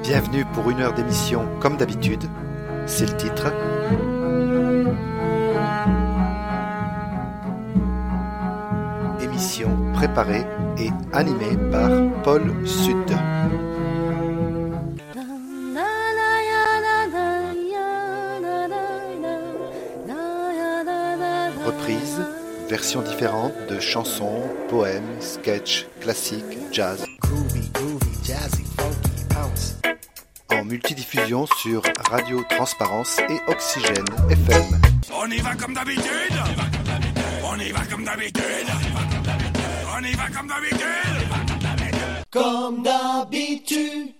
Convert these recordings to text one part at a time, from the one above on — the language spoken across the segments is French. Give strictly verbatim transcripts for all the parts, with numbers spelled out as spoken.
Bienvenue pour une heure d'émission comme d'habitude, c'est le titre. Émission préparée et animée par Paul Sud. Reprise, versions différentes de chansons, poèmes, sketchs, classiques, jazz. Groovy, groovy, jazzy, funky, bounce. En multidiffusion sur Radio Transparence et Oxygène F M. On y va comme d'habitude. On y va comme d'habitude. On y va comme d'habitude. Comme d'habitude.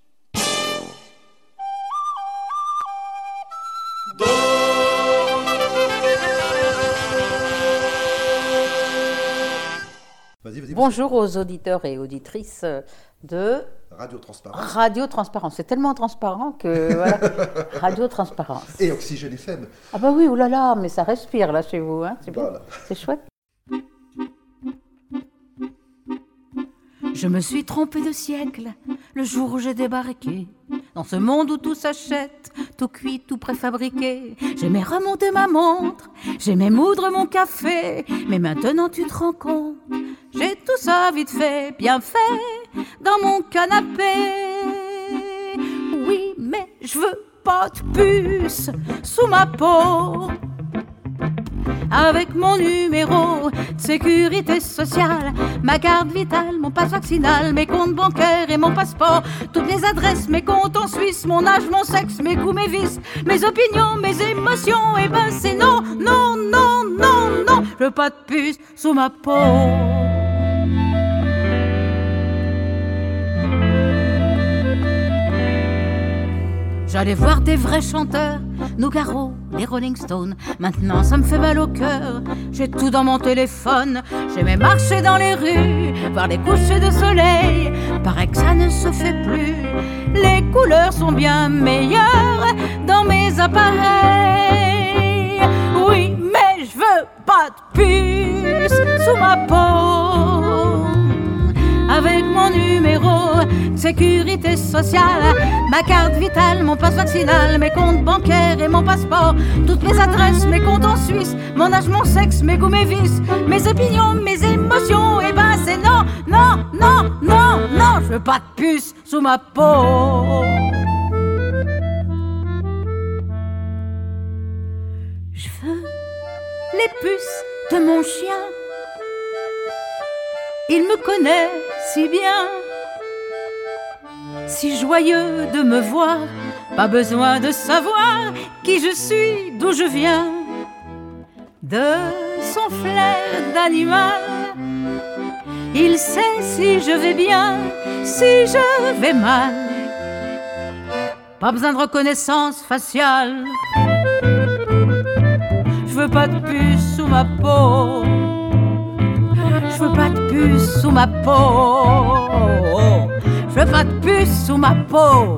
Vas-y, vas-y. Bonjour aux auditeurs et auditrices de Radio Transparence. Radio Transparence. C'est tellement transparent que voilà. Radio Transparence. Et Oxygène F M. Ah bah oui, oulala, mais ça respire là chez vous, hein. C'est bon. Voilà. C'est chouette. Je me suis trompée de siècle le jour où j'ai débarqué dans ce monde où tout s'achète, tout cuit, tout préfabriqué. J'aimais remonter ma montre, j'aimais moudre mon café, mais maintenant tu te rends compte, j'ai tout ça vite fait, bien fait, dans mon canapé. Oui, mais je veux pas de puce sous ma peau. Avec mon numéro de sécurité sociale, ma carte vitale, mon passe vaccinal, mes comptes bancaires et mon passeport, toutes les adresses, mes comptes en Suisse, mon âge, mon sexe, mes goûts, mes vices, mes opinions, mes émotions, et ben c'est non, non, non, non, non, je veux pas de puce sous ma peau. J'allais voir des vrais chanteurs, Nougaro, les Rolling Stones. Maintenant ça me fait mal au cœur, j'ai tout dans mon téléphone. J'aimais marcher dans les rues, voir les couchers de soleil. Paraît que ça ne se fait plus, les couleurs sont bien meilleures dans mes appareils. Oui, mais je veux pas de puce sous ma peau. Avec mon numéro de sécurité sociale, ma carte vitale, mon passe vaccinal, mes comptes bancaires et mon passeport, toutes mes adresses, mes comptes en Suisse, mon âge, mon sexe, mes goûts, mes vices, mes opinions, mes émotions, et ben c'est non, non, non, non, non, je veux pas de puce sous ma peau. Je veux les puces de mon chien, il me connaît si bien, si joyeux de me voir, pas besoin de savoir qui je suis, d'où je viens, de son flair d'animal. Il sait si je vais bien, si je vais mal, pas besoin de reconnaissance faciale. Je veux pas de puce sous ma peau. Je veux pas de puce sous ma peau. Je veux pas de puce sous ma peau.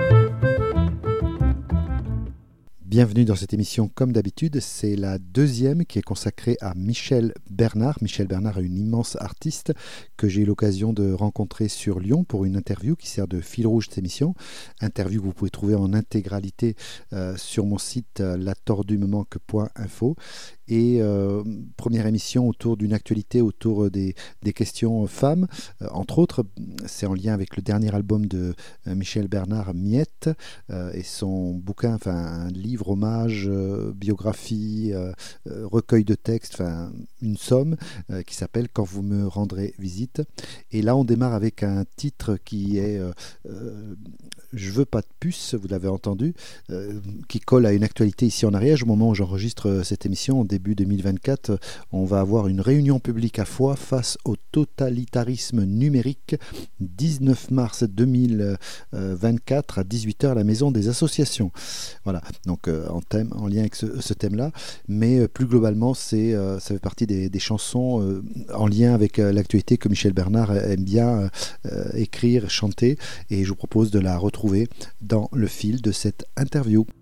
Bienvenue dans cette émission comme d'habitude, c'est la deuxième qui est consacrée à Michel Bernard. Michel Bernard est une immense artiste que j'ai eu l'occasion de rencontrer sur Lyon pour une interview qui sert de fil rouge de cette émission. Interview que vous pouvez trouver en intégralité euh, sur mon site euh, la tordue me manque point info. Et euh, première émission autour d'une actualité autour des, des questions femmes. Euh, entre autres, c'est en lien avec le dernier album de euh, Michel Bernard, Miette, euh, et son bouquin, enfin un livre, hommage, euh, biographie, euh, euh, recueil de textes, enfin une somme euh, qui s'appelle « Quand vous me rendrez visite ». Et là, on démarre avec un titre qui est euh, euh, « Je veux pas de puce », vous l'avez entendu, euh, qui colle à une actualité ici en Ariège. Au moment où j'enregistre cette émission, début deux mille vingt-quatre, on va avoir une réunion publique à Foix face au totalitarisme numérique, dix-neuf mars deux mille vingt-quatre à dix-huit heures à la Maison des Associations. Voilà, donc euh, en, thème, en lien avec ce, ce thème-là, mais euh, plus globalement, c'est, euh, ça fait partie des, des chansons euh, en lien avec euh, l'actualité que Michel Bernard aime bien euh, écrire, chanter, et je vous propose de la retrouver dans le fil de cette interview.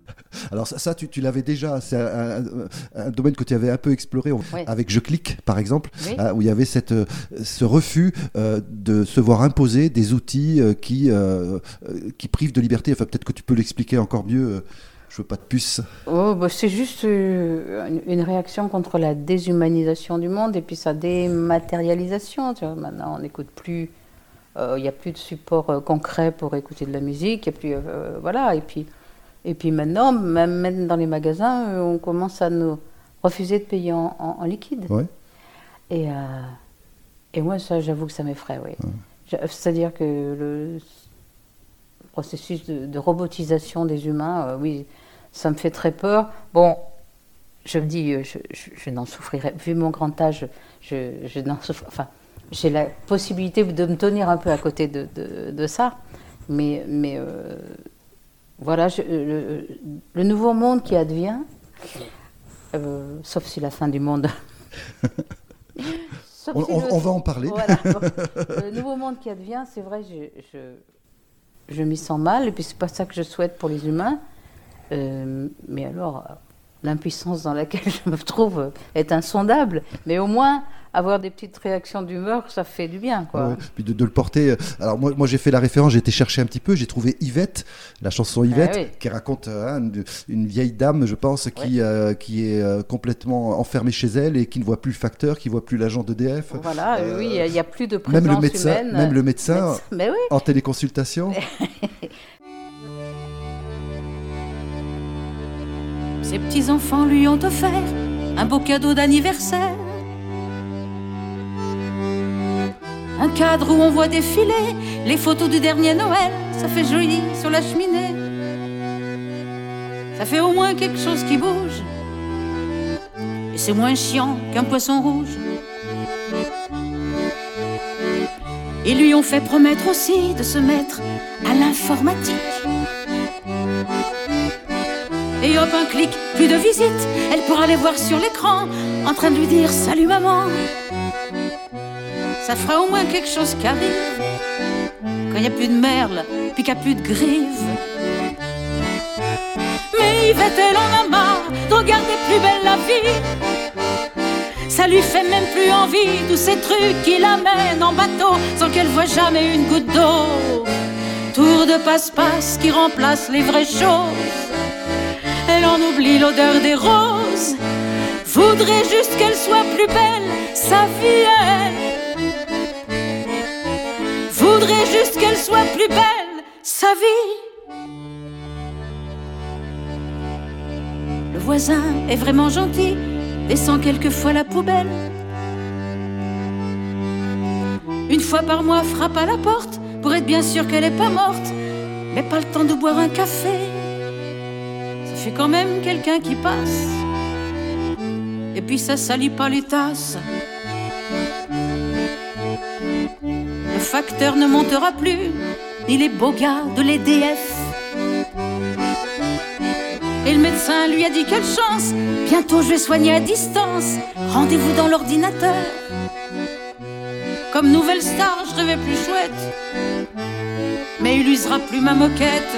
Alors ça, ça, tu, tu l'avais déjà, c'est un, un, un domaine que tu avais un peu exploré Oui. avec Je clique, par exemple, Oui. hein, où il y avait cette, euh, ce refus euh, de se voir imposer des outils euh, qui, euh, euh, qui privent de liberté. Enfin, peut-être que tu peux l'expliquer encore mieux. euh, Je veux pas de puce. Oh, bah, c'est juste euh, une, une réaction contre la déshumanisation du monde et puis sa dématérialisation. Tu vois. Maintenant, on n'écoute plus, il n'y a plus de support euh, concret pour écouter de la musique. Et puis, euh, voilà. Et puis, et puis maintenant, même, même dans les magasins, euh, on commence à nous refuser de payer en, en- en liquide. Ouais. Et, euh, et moi, ça, j'avoue que ça m'effraie, oui. Je- C'est-à-dire que le processus de, de robotisation des humains, euh, oui, ça me fait très peur. Bon, je me dis, euh, je, je- je n'en souffrirai. Vu mon grand âge, je, je n'en souffre. Enfin, j'ai la possibilité de me tenir un peu à côté de, de, de ça. Mais, mais euh, voilà, je- le, le nouveau monde qui advient, euh, sauf si la fin du monde. Sauf On, si on- le- on va en parler. Voilà. Le nouveau monde qui advient, c'est vrai, je, je, je m'y sens mal, et puis c'est pas ça que je souhaite pour les humains. Euh, mais alors, euh, l'impuissance dans laquelle je me trouve euh, est insondable. Mais au moins, avoir des petites réactions d'humeur, ça fait du bien, quoi. Ouais, puis de, de le porter. euh, Alors moi, moi j'ai fait la référence, j'ai été chercher un petit peu, j'ai trouvé Yvette, la chanson Yvette, Ah oui. qui raconte euh, hein, une, une vieille dame, je pense, qui, euh, qui est euh, complètement enfermée chez elle et qui ne voit plus le facteur, qui ne voit plus l'agent d'E D F. Voilà, Euh, oui, il n'y a plus de présence même le médecin, humaine. même le médecin, Médecin- Mais oui. en téléconsultation. Ses petits-enfants lui ont offert un beau cadeau d'anniversaire. Un cadre où on voit défiler les photos du dernier Noël. Ça fait joli sur la cheminée. Ça fait au moins quelque chose qui bouge. Et c'est moins chiant qu'un poisson rouge. Ils lui ont fait promettre aussi de se mettre à l'informatique. Et hop, un clic, plus de visite. Elle pourra les voir sur l'écran en train de lui dire salut maman. Ça fera au moins quelque chose qui arrive quand il n'y a plus de merle, puis qu'il n'y a plus de grive. Mais Yvette, elle en a marre de regarder plus belle la vie. Ça lui fait même plus envie, tous ces trucs qui l'amènent en bateau sans qu'elle voie jamais une goutte d'eau. Tour de passe-passe qui remplace les vraies choses. Elle en oublie l'odeur des roses. Voudrait juste qu'elle soit plus belle, sa vie elle. Voudrait juste qu'elle soit plus belle, sa vie. Le voisin est vraiment gentil, descend quelquefois la poubelle. Une fois par mois frappe à la porte pour être bien sûr qu'elle est pas morte, mais pas le temps de boire un café. Ça fait quand même quelqu'un qui passe, et puis ça salit pas les tasses. Le facteur ne montera plus, ni les beaux gars de l'E D F. Et le médecin lui a dit quelle chance, bientôt je vais soigner à distance. Rendez-vous dans l'ordinateur. Comme nouvelle star, je rêvais plus chouette, mais il usera plus ma moquette.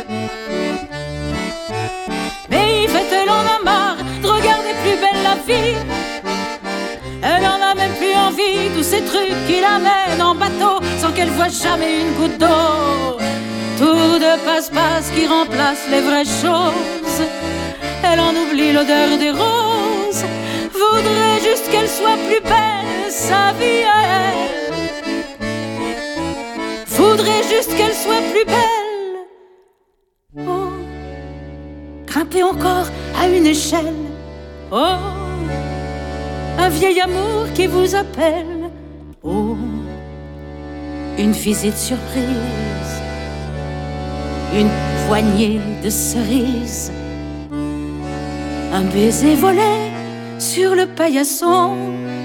Mais Yvette, elle en a marre de regarder plus belle la vie. Elle en a même plus envie, tous ces trucs qui l'amènent en bateau sans qu'elle voie jamais une goutte d'eau. Tour de passe-passe qui remplace les vraies choses. Elle en oublie l'odeur des roses. Voudrait juste qu'elle soit plus belle, sa vie à elle. Voudrait juste qu'elle soit plus belle. Oh, grimper encore à une échelle. Oh, un vieil amour qui vous appelle. Oh, une visite surprise, une poignée de cerises, un baiser volé sur le paillasson,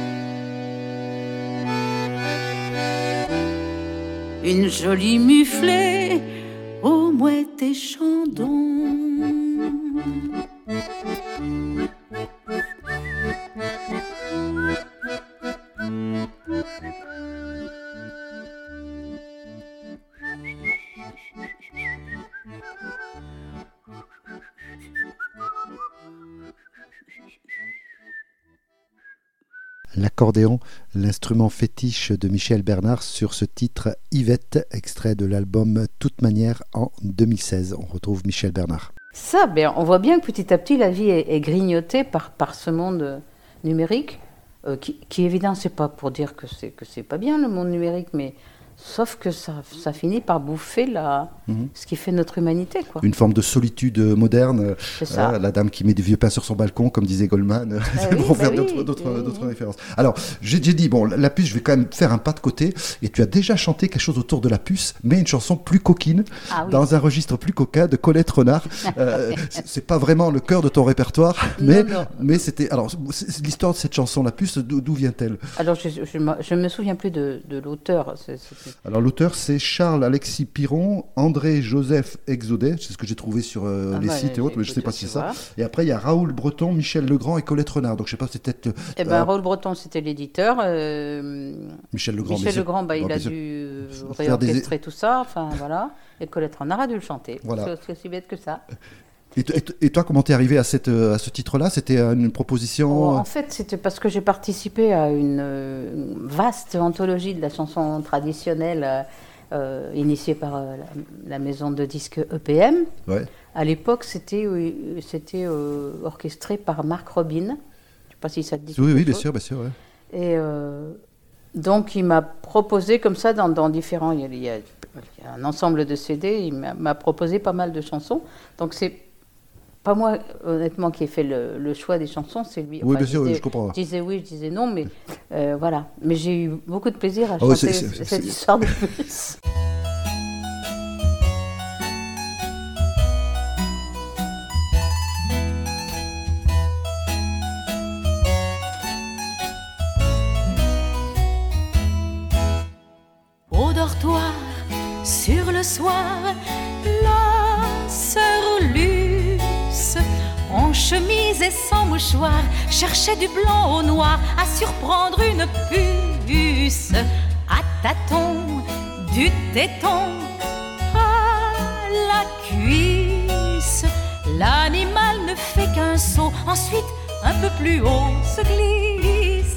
une jolie muflée aux mouettes et chandons. l'accordéon, l'instrument fétiche de Michel Bernard sur ce titre Yvette, extrait de l'album Toute manière en deux mille seize. On retrouve Michel Bernard. Ça, ben, on voit bien que petit à petit la vie est, est grignotée par, par ce monde numérique, euh, qui, qui évidemment, c'est pas pour dire que c'est, que c'est pas bien le monde numérique, mais sauf que ça, ça finit par bouffer la, mmh. ce qui fait notre humanité, quoi. Une forme de solitude moderne. C'est ça. Euh, la dame qui met des vieux pains sur son balcon, comme disait Goldman, bah pour oui, faire bah d'autres, oui, d'autres, oui, d'autres oui. références. Alors, j'ai, j'ai dit, bon, la puce, je vais quand même faire un pas de côté. Et tu as déjà chanté quelque chose autour de la puce, mais une chanson plus coquine, ah, oui. dans un registre plus coquin de Colette Renard. euh, c'est, c'est pas vraiment le cœur de ton répertoire, mais, non, non. mais c'était. Alors, c'est, l'histoire de cette chanson, la puce, d'où, d'où vient-elle? Alors, je ne me souviens plus de, de l'auteur. C'est, c'est... Alors, l'auteur, c'est Charles Alexis Piron, André Joseph Exaudet, c'est ce que j'ai trouvé sur euh, ah les bah, sites et autres, mais je ne sais pas si c'est ça. Et après, il y a Raoul Breton, Michel Legrand et Colette Renard. Donc, je ne sais pas, c'est peut-être. Euh, eh ben, Raoul Breton, c'était l'éditeur. Euh, Michel Legrand, Michel Legrand bah, il a sûr. dû réorchestrer des... tout ça. Enfin, voilà. Et Colette Renard a dû le chanter. Voilà. C'est aussi bête que ça. Et, t- et toi, comment t'es arrivé à, cette, à ce titre-là? C'était une proposition? oh, En fait, c'était parce que j'ai participé à une, une vaste anthologie de la chanson traditionnelle euh, initiée par euh, la, la maison de disques E P M. Ouais. À l'époque, c'était, euh, c'était euh, orchestré par Marc Robin. Je ne sais pas si ça te dit quelque Oui, oui, chose. bien sûr, bien sûr. Ouais. Et euh, donc, il m'a proposé comme ça, dans, dans différents... Il y, a, il y a un ensemble de C D, il m'a, m'a proposé pas mal de chansons. Donc, c'est pas moi, honnêtement, qui ai fait le, le choix des chansons, c'est lui. Oui, enfin, bien sûr, disais, je comprends. Je disais oui, je disais non, mais euh, voilà. Mais j'ai eu beaucoup de plaisir à oh, chanter c'est, c'est, cette c'est... histoire de plus. Au dortoir, sur le soir, la sœur Luce, en chemise et sans mouchoir, cherchait du blanc au noir à surprendre une puce. À tâtons, du téton à la cuisse, l'animal ne fait qu'un saut, ensuite un peu plus haut se glisse.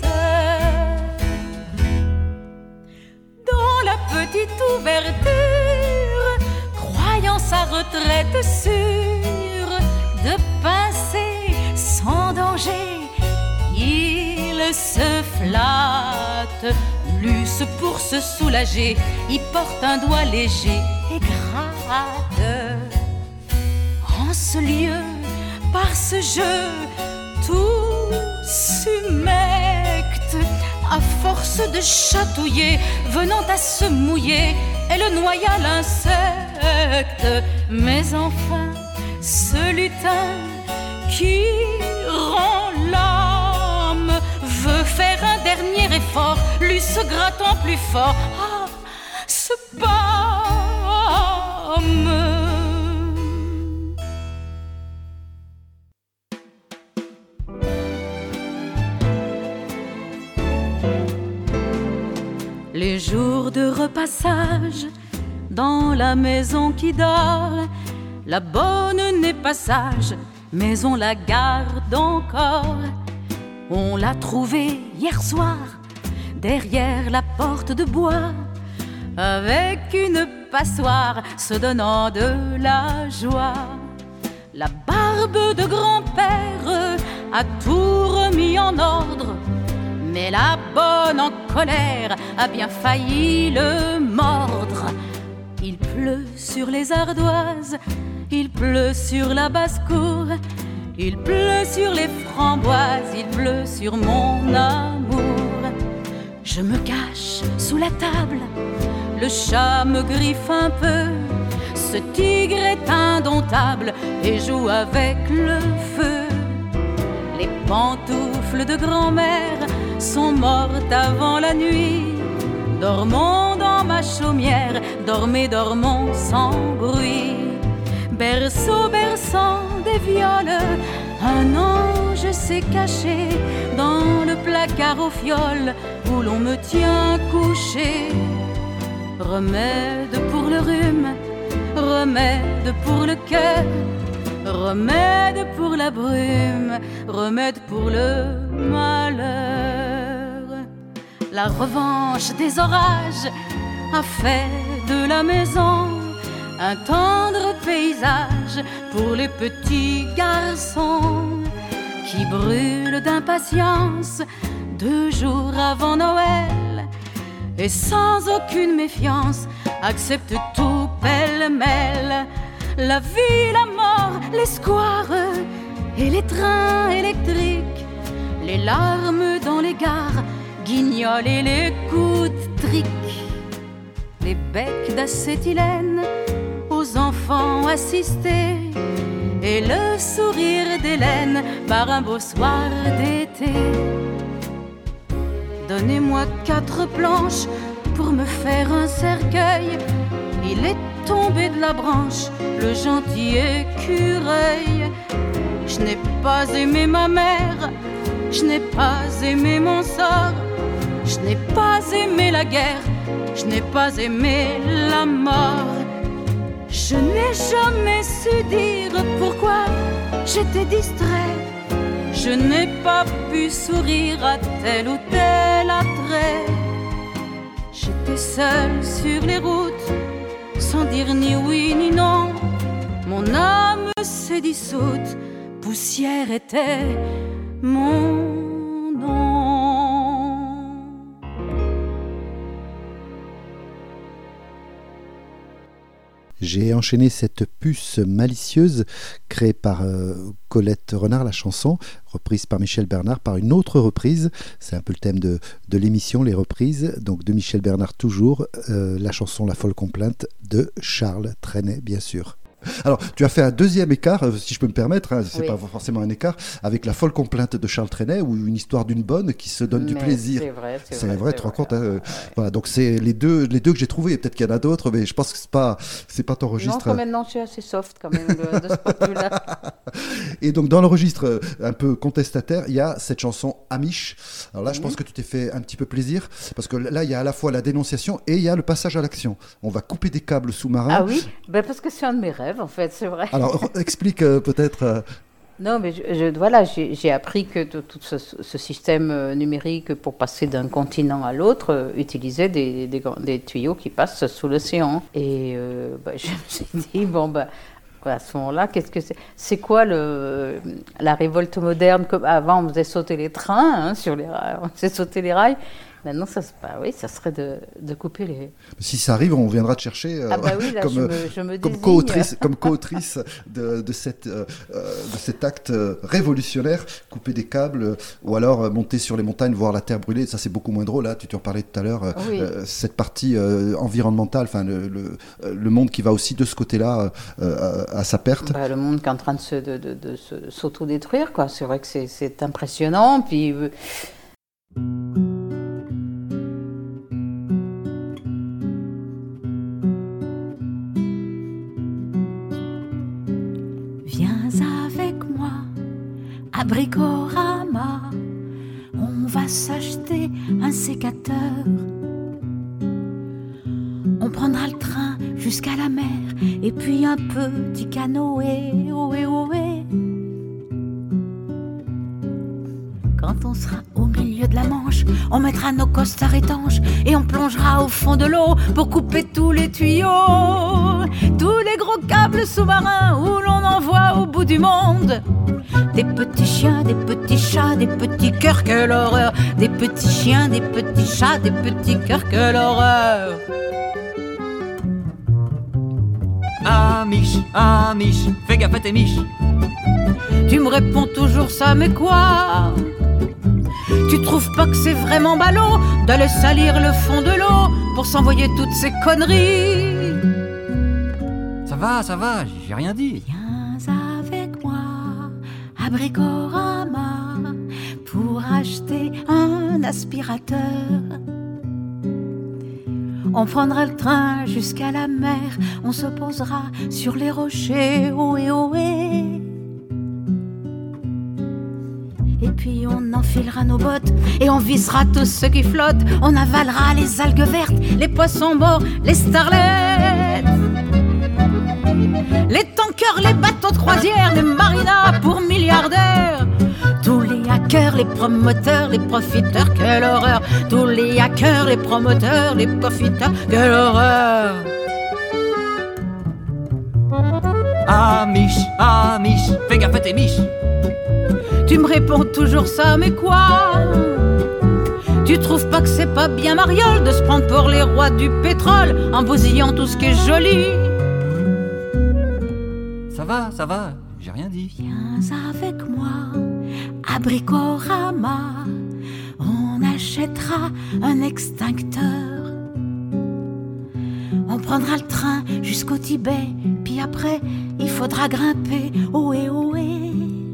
Dans la petite ouverture, croyant sa retraite sûre, de passer sans danger, il se flatte. Luce pour se soulager, il porte un doigt léger et gratte. En ce lieu, par ce jeu, tout s'humecte. À force de chatouiller, venant à se mouiller, elle noya l'insecte. Mais enfin, ce lutin qui rend l'âme veut faire un dernier effort, lui se grattant plus fort. Ah, ce pomme! Les jours de repassage dans la maison qui dort, la bonne n'est pas sage, mais on la garde encore. On l'a trouvée hier soir derrière la porte de bois, avec une passoire se donnant de la joie. La barbe de grand-père a tout remis en ordre, mais la bonne en colère a bien failli le mordre. Il pleut sur les ardoises, il pleut sur la basse-cour, il pleut sur les framboises, il pleut sur mon amour. Je me cache sous la table, le chat me griffe un peu. Ce tigre est indomptable et joue avec le feu. Les pantoufles de grand-mère sont mortes avant la nuit. Dormons dans ma chaumière, dormez, dormons sans bruit. Berceau berçant des viols, un ange s'est caché dans le placard aux fioles où l'on me tient couché. Remède pour le rhume, remède pour le cœur, remède pour la brume, remède pour le malheur. La revanche des orages a fait de la maison un tendre paysage pour les petits garçons qui brûlent d'impatience deux jours avant Noël et sans aucune méfiance acceptent tout pêle-mêle. La vie, la mort, les squares et les trains électriques, les larmes dans les gares, guignols et les coups de trick, les becs d'acétylène aux enfants assistés et le sourire d'Hélène par un beau soir d'été. Donnez-moi quatre planches pour me faire un cercueil. Il est tombé de la branche, le gentil écureuil. Je n'ai pas aimé ma mère, je n'ai pas aimé mon sort, je n'ai pas aimé la guerre, je n'ai pas aimé la mort. Je n'ai jamais su dire pourquoi j'étais distrait. Je n'ai pas pu sourire à tel ou tel attrait. J'étais seule sur les routes, sans dire ni oui ni non. Mon âme s'est dissoute, poussière était mon nom. J'ai enchaîné cette puce malicieuse créée par euh, Colette Renard, la chanson, reprise par Michel Bernard, par une autre reprise. C'est un peu le thème de, de l'émission, les reprises. Donc de Michel Bernard toujours, euh, la chanson La Folle Complainte de Charles Trenet, bien sûr. Alors, tu as fait un deuxième écart, si je peux me permettre, hein, c'est oui. Pas forcément un écart, avec La Folle Complainte de Charles Trenet, ou une histoire d'une bonne qui se donne mais du plaisir. C'est vrai, c'est, c'est vrai. vrai, tu te rends vrai, compte. Hein, ouais. Voilà, donc c'est les deux, les deux que j'ai trouvés. Peut-être qu'il y en a d'autres, mais je pense que c'est pas, c'est pas ton registre. Non, quand maintenant, je suis assez soft quand même de, de ce point de vue-là. Et donc, dans le registre un peu contestataire, il y a cette chanson Amish. Alors là, je mmh. pense que tu t'es fait un petit peu plaisir, parce que là, il y a à la fois la dénonciation et il y a le passage à l'action. On va couper des câbles sous-marins. Ah oui, ben parce que c'est un de mes rêves, en fait, c'est vrai. Alors, explique euh, peut-être... Euh... Non, mais je, je, voilà, j'ai, j'ai appris que tout, tout ce, ce système euh, numérique, pour passer d'un continent à l'autre, euh, utilisait des, des, des tuyaux qui passent sous l'océan. Et euh, bah, je me suis dit, bon, bah, à ce moment-là, qu'est-ce que c'est C'est quoi le, la révolte moderne? Comme avant, on faisait sauter les trains, hein, sur les rails, on faisait sauter les rails. Maintenant, ça, bah oui, ça serait de, de couper les... Si ça arrive, on viendra te chercher euh, ah bah oui, là, comme, je me, je me comme co-autrice, comme co-autrice de, de, cette, euh, de cet acte révolutionnaire, couper des câbles, euh, ou alors euh, monter sur les montagnes, voir la terre brûler. Ça, c'est beaucoup moins drôle. Là, tu t'en parlais tout à l'heure. Oui. Euh, cette partie euh, environnementale, enfin, le, le, le monde qui va aussi de ce côté-là euh, à, à sa perte. Bah, le monde qui est en train de, se, de, de, de se, s'autodétruire, quoi. C'est vrai que c'est, c'est impressionnant. Puis... Euh... À Bricorama, on va s'acheter un sécateur. On prendra le train jusqu'à la mer et puis un petit canoë, ohé, ohé. Quand on sera au milieu de la Manche, on mettra nos costards étanches et on plongera au fond de l'eau pour couper tous les tuyaux, tous les gros câbles sous-marins où l'on envoie au bout du monde. Des petits chiens, des petits chats, des petits cœurs, quelle horreur. Des petits chiens, des petits chats, des petits cœurs, quelle horreur. Amish, Amish, fais gaffe à tes miches. Tu me réponds toujours ça, mais quoi? Tu trouves pas que c'est vraiment ballot d'aller salir le fond de l'eau pour s'envoyer toutes ces conneries? Ça va, ça va, j'ai rien dit. Viens avec moi à Bricorama pour acheter un aspirateur. On prendra le train jusqu'à la mer, on se posera sur les rochers, ohé, ohé. Et puis on enfilera nos bottes et on visera tous ceux qui flottent. On avalera les algues vertes, les poissons morts, les starlettes, les tankers, les bateaux de croisière, les marinas pour milliardaires, tous les hackers hackers, les promoteurs, les profiteurs, quelle horreur. Tous les hackers, les promoteurs, les profiteurs, quelle horreur. Ah Mich, ah Mich, fais gaffe à tes miches. Tu me réponds toujours ça, mais quoi? Tu trouves pas que c'est pas bien mariole de se prendre pour les rois du pétrole en bousillant tout ce qui est joli? Ça va, ça va, j'ai rien dit. Viens avec moi à Bricorama, on achètera un extincteur. On prendra le train jusqu'au Tibet, puis après il faudra grimper, ohé ohé.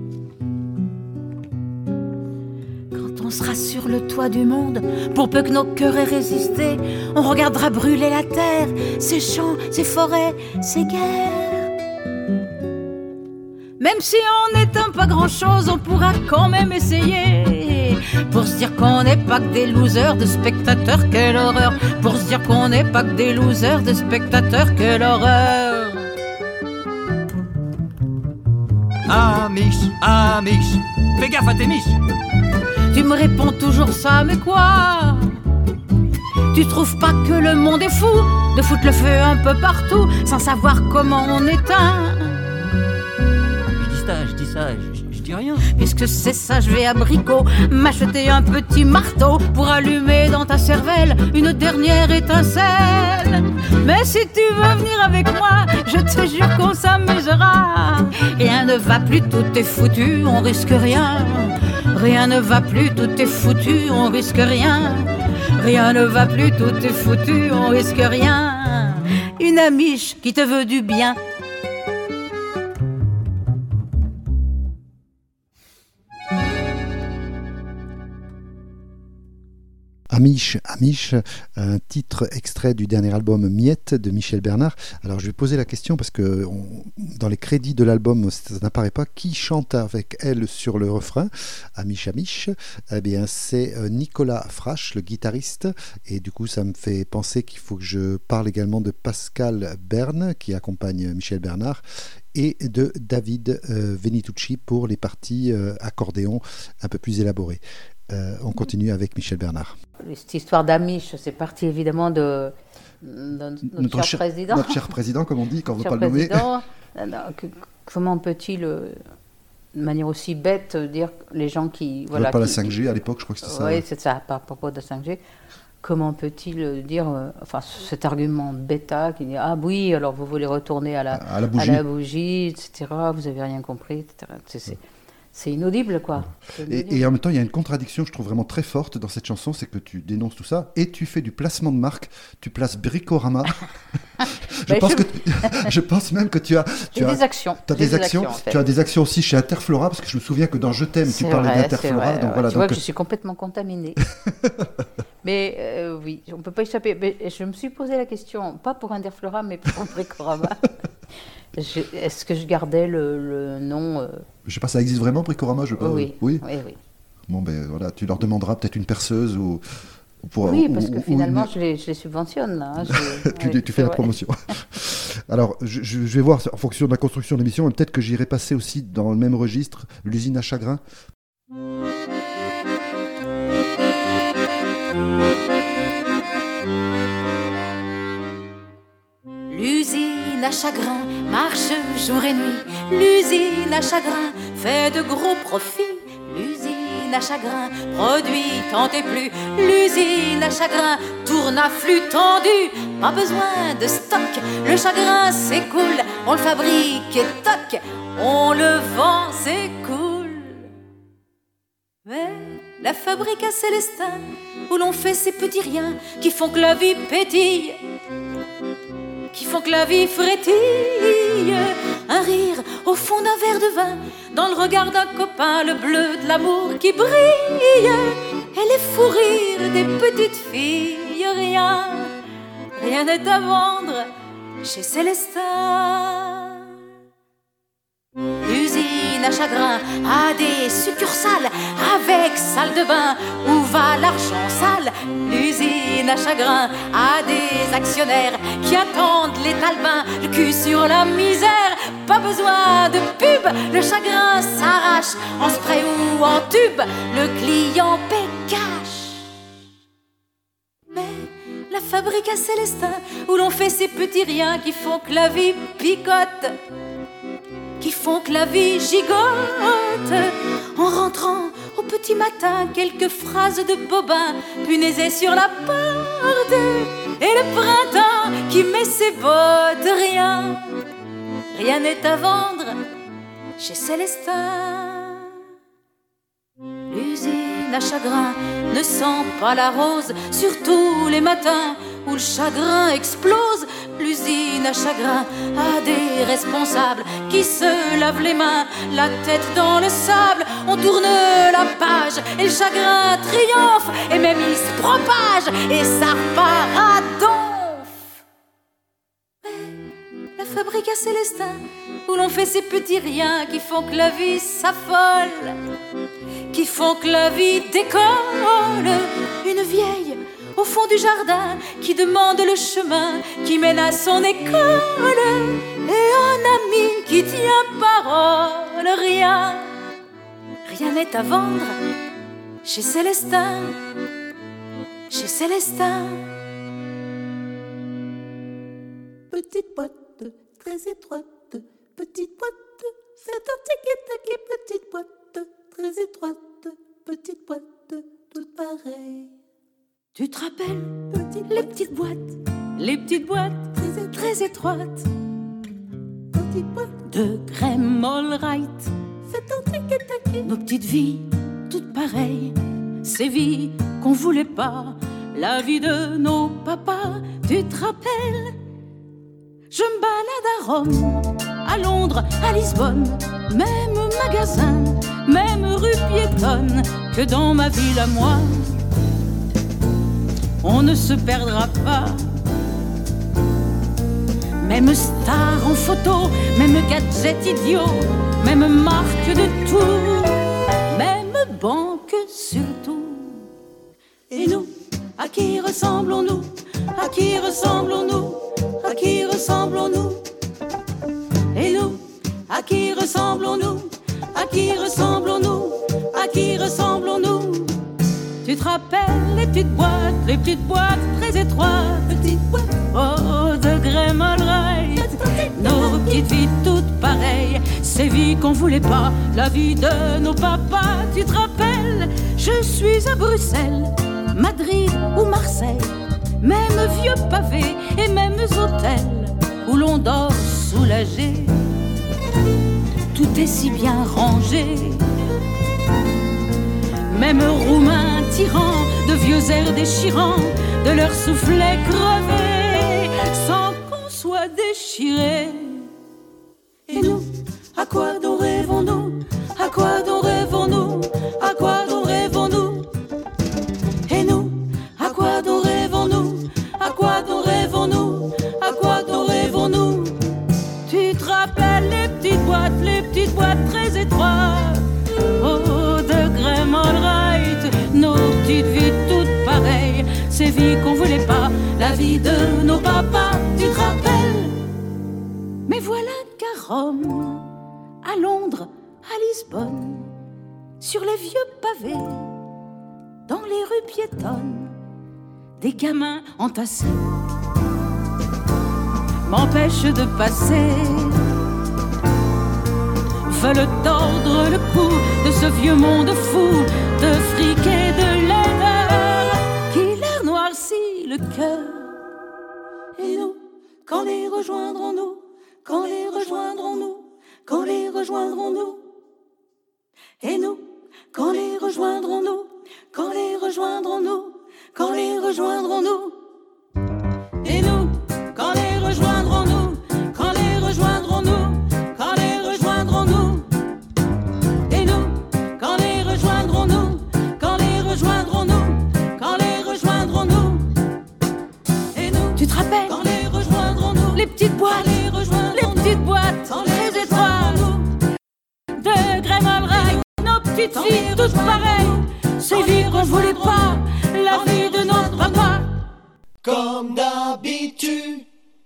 Quand on sera sur le toit du monde, pour peu que nos cœurs aient résisté, on regardera brûler la terre, ses champs, ses forêts, ses guerres. Même si on n'éteint pas grand-chose, on pourra quand même essayer. Pour se dire qu'on n'est pas que des losers de spectateurs, quelle horreur. Pour se dire qu'on n'est pas que des losers de spectateurs, quelle horreur. Ah Mich, ah Mich, fais gaffe à tes miches. Tu me réponds toujours ça, mais quoi? Tu trouves pas que le monde est fou de foutre le feu un peu partout sans savoir comment on éteint? Je dis ça, je, je dis rien. Puisque c'est ça, je vais à Brico m'acheter un petit marteau pour allumer dans ta cervelle une dernière étincelle. Mais si tu veux venir avec moi, je te jure qu'on s'amusera. Rien ne va plus, tout est foutu, on risque rien. Rien ne va plus, tout est foutu, on risque rien. Rien ne va plus, tout est foutu, on risque rien. Une amiche qui te veut du bien. Amiche, Amiche, un titre extrait du dernier album Miette de Michel Bernard. Alors je vais poser la question parce que on, dans les crédits de l'album, ça n'apparaît pas. Qui chante avec elle sur le refrain? Amiche, Amiche. Eh bien, c'est Nicolas Frache, le guitariste. Et du coup, ça me fait penser qu'il faut que je parle également de Pascal Berne, qui accompagne Michel Bernard, et de David euh, Venitucci pour les parties euh, accordéon un peu plus élaborées. Euh, on continue avec Michel Bernard. Cette histoire d'Amiche, c'est parti évidemment de, de notre, notre cher, cher président. Notre cher président, comme on dit, quand on ne veut cher pas le nommer. Que, comment peut-il, euh, de manière aussi bête, dire les gens qui... Voilà, pas qui, la cinq G à l'époque, je crois que c'était ça. Oui, c'est ça, à propos de la cinq G. Comment peut-il dire, euh, enfin, cet argument bêta qui dit ah oui, alors vous voulez retourner à la, à la bougie, à la bougie et cetera. Vous n'avez rien compris, et cetera. C'est, c'est, c'est inaudible, quoi. C'est inaudible. Et, et en même temps, il y a une contradiction, je trouve vraiment très forte dans cette chanson, c'est que tu dénonces tout ça et tu fais du placement de marque. Tu places Bricorama. je, ben, pense je... Que tu, je pense même que tu as, tu as des actions. Tu as des, des actions. actions en fait. Tu as des actions aussi chez Interflora parce que je me souviens que dans Je t'aime, c'est tu parlais vrai, d'Interflora. Donc ouais. voilà. Tu donc... vois que je suis complètement contaminée. Mais euh, oui, on ne peut pas échapper. Mais je me suis posé la question, pas pour Interflora, mais pour Bricorama. je, est-ce que je gardais le, le nom euh... Je sais pas, ça existe vraiment, Bricorama, je sais pas. Oui, oui, oui, oui. Bon, ben voilà, tu leur demanderas peut-être une perceuse ou... ou pour, oui, ou, parce que ou, finalement, ou une... je, les, je les subventionne. Là, hein, je... tu, oui, tu fais la vrai. promotion. Alors, je, je vais voir, en fonction de la construction de l'émission, peut-être que j'irai passer aussi dans le même registre, l'usine à chagrin. L'usine à chagrin marche jour et nuit. L'usine à chagrin fait de gros profits. L'usine à chagrin produit tant et plus. L'usine à chagrin tourne à flux tendu. Pas besoin de stock, le chagrin c'est cool. On le fabrique et toc, on le vend, c'est cool. Mais la fabrique à Célestin, où l'on fait ces petits riens qui font que la vie pétille, qui font que la vie frétille. Un rire au fond d'un verre de vin, dans le regard d'un copain, le bleu de l'amour qui brille, et les fous rires des petites filles. Rien, rien n'est à vendre chez Célestin. L'usine à chagrin a des succursales avec salle de bain où va l'argent sale. L'usine à chagrin à des actionnaires qui attendent les talbins, le cul sur la misère. Pas besoin de pub, le chagrin s'arrache en spray ou en tube, le client paie cash. Mais la fabrique à Célestin, où l'on fait ces petits riens qui font que la vie picote, qui font que la vie gigote. En rentrant au petit matin, quelques phrases de Bobin punaisaient sur la porte. Et le printemps qui met ses bottes, rien, rien n'est à vendre chez Célestin. L'usine à chagrin ne sent pas la rose, surtout les matins où le chagrin explose. L'usine à chagrin a des responsables qui se lavent les mains, la tête dans le sable. On tourne la page et le chagrin triomphe, et même il se propage et ça repart à donf. Mais la fabrique à Célestin, où l'on fait ces petits riens qui font que la vie s'affole, qui font que la vie décolle. Une vieille au fond du jardin qui demande le chemin qui mène à son école, et un ami qui tient parole. Rien, rien n'est à vendre chez Célestin, chez Célestin. Petite boîte très étroite, petite boîte, c'est un tiki-taki, petite boîte très étroite, petite boîte toute pareille. Tu te rappelles, petite les petites boîtes, les petites boîtes très, très étroites, petite boîte de Graham Allwright. C'est un tiki-taki. Nos petites vies, toutes pareilles, ces vies qu'on voulait pas, la vie de nos papas. Tu te rappelles? Je me balade à Rome, à Londres, à Lisbonne, même magasin, même rue piétonne, que dans ma ville à moi, on ne se perdra pas. Même star en photo, même gadget idiot, même marque de tout, même banque surtout. Et nous, à qui ressemblons-nous? À qui ressemblons-nous? À qui ressemblons-nous? Et nous, à qui ressemblons-nous? À qui ressemblons-nous? À qui ressemblons-nous? Tu te rappelles les petites boîtes, les petites boîtes très étroites, petites boîtes, oh, de Graham Allwright. Nos petites vies toutes pareilles, ces vies qu'on voulait pas, la vie de nos papas. Tu te rappelles? Je suis à Bruxelles, Madrid ou Marseille, même vieux pavés et mêmes hôtels où l'on dort soulagé. Tout est si bien rangé. Même roumains tyrans, de vieux airs déchirants, de leur soufflet crevé, sans qu'on soit déchiré. Et nous, à quoi donc rêvons-nous? À quoi donc rêvons-nous? À quoi donc rêvons-nous? Et nous, à quoi donc rêvons-nous? À quoi donc rêvons-nous? À quoi donc rêvons-nous? Tu te rappelles les petites boîtes, les petites boîtes très étroites, oh, de Graham Allwright. Nos petites vies toutes pareilles, ces vies qu'on voulait pas, la vie de nos papas. Tu te rappelles? Mais voilà qu'à Rome, à Londres, à Lisbonne, sur les vieux pavés, dans les rues piétonnes, des gamins entassés m'empêchent de passer, veulent tordre le cou de ce vieux monde fou de fric et de laideur qui leur noircit le cœur. Et nous, quand les rejoindrons-nous? Quand les rejoindrons-nous? Quand les rejoindrons-nous? Et nous, quand les rejoindrons-nous? Quand les rejoindrons-nous? Quand les rejoindrons-nous? Et nous, quand les rejoindrons-nous? Quand les rejoindrons-nous? Quand les rejoindrons-nous? Et nous, quand les rejoindrons-nous? Quand les rejoindrons-nous? Quand les rejoindrons-nous? Et nous, tu te rappelles? Quand les rejoindrons-nous? Les petites boîtes, les, les petites boîtes, les étoiles de Graham Allwright. Nos petites filles toutes pareilles, ces vies qu'on voulait pas, la vie de notre papa. Comme d'habitude.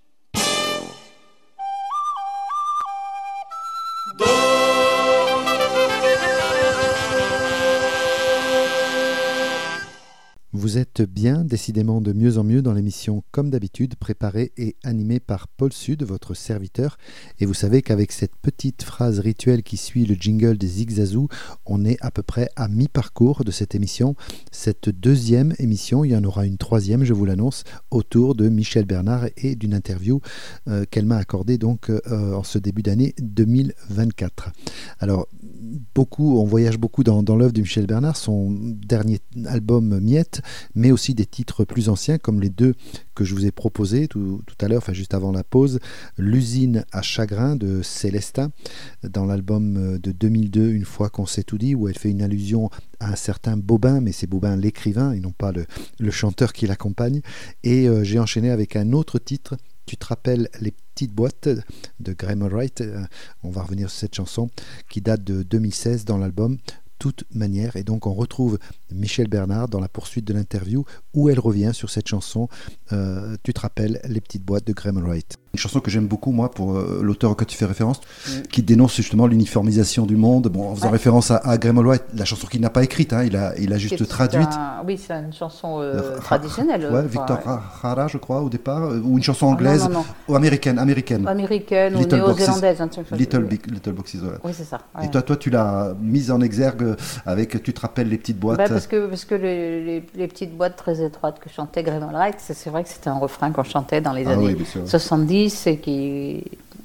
Vous êtes bien, décidément de mieux en mieux dans l'émission Comme d'habitude, préparée et animée par Paul Sud, votre serviteur. Et vous savez qu'avec cette petite phrase rituelle qui suit le jingle des Zigzazou, on est à peu près à mi-parcours de cette émission. Cette deuxième émission, il y en aura une troisième, je vous l'annonce, autour de Michel Bernard et d'une interview euh, qu'elle m'a accordée donc euh, en ce début d'année deux mille vingt-quatre. Alors, beaucoup, on voyage beaucoup dans, dans l'œuvre de Michel Bernard, son dernier album Miette, mais aussi des titres plus anciens comme les deux que je vous ai proposés tout, tout à l'heure, enfin juste avant la pause, L'usine à chagrin de Célestin dans l'album de deux mille deux, Une fois qu'on s'est tout dit, où elle fait une allusion à un certain Bobin, mais c'est Bobin l'écrivain et non pas le, le chanteur qui l'accompagne. Et euh, j'ai enchaîné avec un autre titre, Tu te rappelles les petites boîtes de Graham Allwright, euh, on va revenir sur cette chanson qui date de deux mille seize dans l'album Toute manière. Et donc on retrouve Michel Bernard dans la poursuite de l'interview où elle revient sur cette chanson euh, Tu te rappelles les petites boîtes de Graham Allwright. Une chanson que j'aime beaucoup moi pour euh, l'auteur auquel tu fais référence, mmh. qui dénonce justement l'uniformisation du monde, bon, en faisant ouais. référence à, à Graham Allwright, la chanson qu'il n'a pas écrite, hein, il, a, il a juste c'est traduite. Un... Oui, c'est une chanson euh, traditionnelle. Ouais, Victor Hara, ouais. je crois, au départ, euh, ou une chanson anglaise, non, non, non. ou américaine, américaine. Américaine ou néo-zélandaise. Un truc Little, Big, Little Boxes, voilà. Oui, c'est ça. Ouais. Et toi, toi, tu l'as mise en exergue avec Tu te rappelles les petites boîtes. Bah parce que, parce que les, les, les petites boîtes très étroites que chantait Graham Allwright, c'est, c'est vrai que c'était un refrain qu'on chantait dans les ah, années oui, soixante-dix et qui,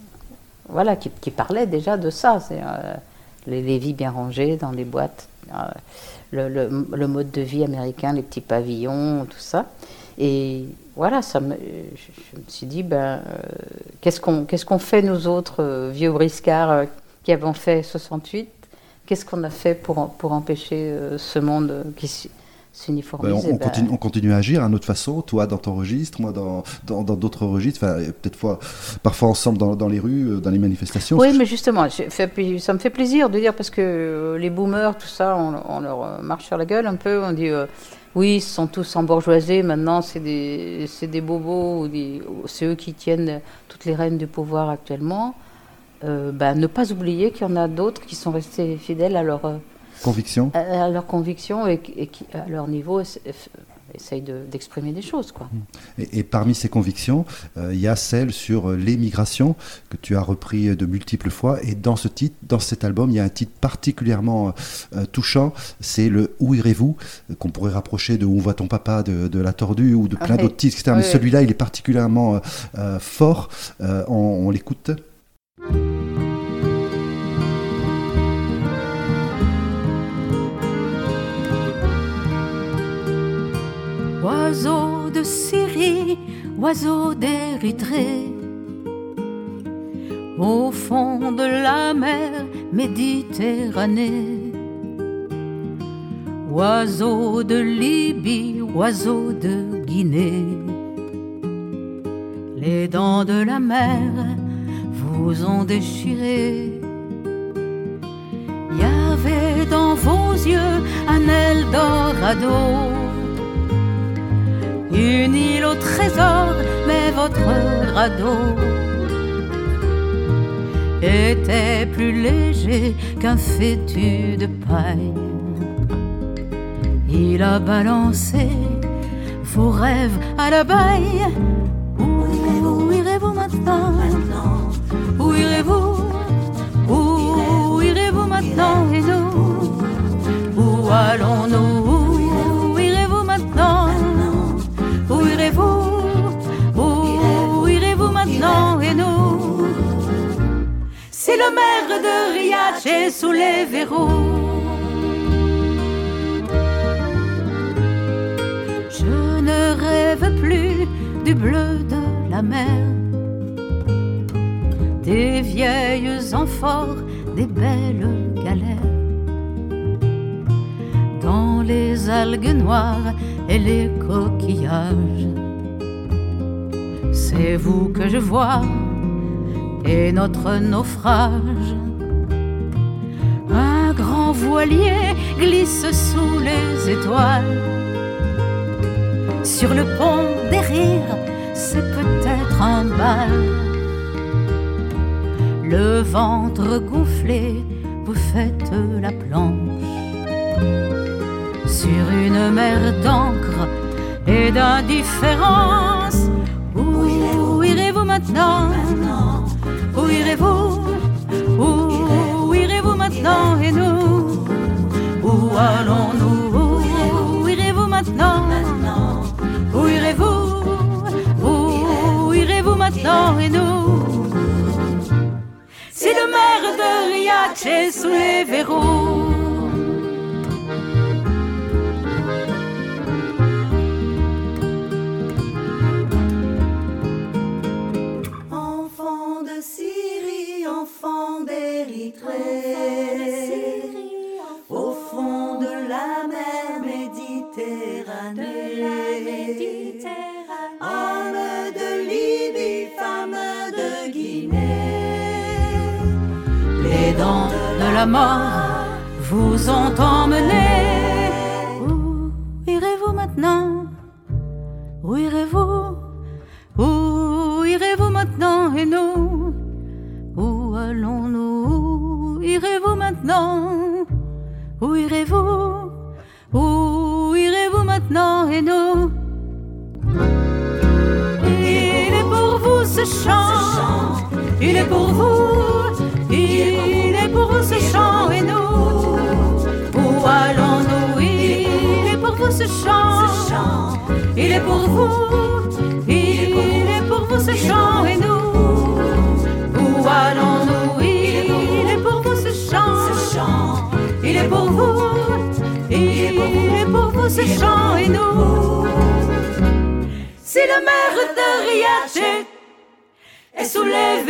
voilà, qui, qui parlait déjà de ça. C'est, euh, les, les vies bien rangées dans les boîtes, euh, le, le, le mode de vie américain, les petits pavillons, tout ça. Et voilà, ça me, je, je me suis dit, ben, euh, qu'est-ce qu'on, qu'est-ce qu'on fait nous autres, euh, vieux briscards euh, qui avons fait soixante-huit? Qu'est-ce qu'on a fait pour, pour empêcher euh, ce monde qui s'uniformise? Ben on, on, ben... continue, on continue à agir à notre façon, toi dans ton registre, moi dans, dans, dans d'autres registres, enfin, peut-être fois, parfois ensemble dans, dans les rues, dans les manifestations. Oui, mais justement, fait, ça me fait plaisir de dire, parce que euh, les boomers, tout ça, on, on leur marche sur la gueule un peu, on dit euh, oui, ils sont tous embourgeoisés, maintenant c'est des, c'est des bobos, ou des, c'est eux qui tiennent toutes les rênes du pouvoir actuellement. Euh, ben, ne pas oublier qu'il y en a d'autres qui sont restés fidèles à leur euh, conviction, à, à leur conviction et, et qui, à leur niveau, essayent de, d'exprimer des choses, quoi. Et, et parmi ces convictions, il euh, y a celle sur les migrations que tu as repris de multiples fois. Et dans ce titre, dans cet album, il y a un titre particulièrement euh, touchant. C'est le Où irez-vous, qu'on pourrait rapprocher de Où va ton papa de, de La Tordue ou de plein okay. d'autres titres, et cetera. Oui, Mais oui. celui-là, il est particulièrement euh, fort. Euh, on, on l'écoute. Oiseau de Syrie, oiseau d'Érythrée, au fond de la mer Méditerranée, oiseau de Libye, oiseau de Guinée, les dents de la mer vous ont déchiré. Il y avait dans vos yeux un Eldorado, une île au trésor, mais votre radeau était plus léger qu'un fétu de paille. Il a balancé vos rêves à la baille. Où irez-vous maintenant? Où irez-vous? Où irez-vous maintenant? Et nous, où allons-nous? Où irez-vous maintenant? Où irez-vous? Où irez-vous maintenant? Et nous, si le maire de Riace est sous les verrous, je ne rêve plus du bleu de la mer, des vieilles amphores, des belles galères, dans les algues noires et les coquillages. C'est vous que je vois et notre naufrage. Un grand voilier glisse sous les étoiles, sur le pont des rires, c'est peut-être un bal. Le ventre gonflé, vous faites la planche sur une mer d'encre et d'indifférence. Où irez-vous maintenant? Où irez-vous? Où irez-vous maintenant? Et nous, où allons-nous? Où irez-vous maintenant? Où irez-vous? Où irez-vous maintenant? Et nous, si le maire de Riace est sous les verrous. Enfant de Syrie, enfant d'Érythrée, au fond de la mer Méditerranée, homme de Libye, femme de Guinée, Les dents de la mort vous ont emmené. Où irez-vous maintenant? Où irez-vous? Où irez-vous maintenant? Et nous, où allons-nous? Où irez-vous maintenant? Où irez-vous? Où irez-vous maintenant? Et nous, il est pour vous ce chant, il est pour vous, il est pour vous ce chant. Et nous, où allons-nous? Il est pour vous ce chant, il est pour vous, il est pour vous ce chant. Et nous, où allons-nous? Il est pour vous ce chant, il est pour vous, il est pour vous ce chant. Et nous, si le maire de Riace est sous les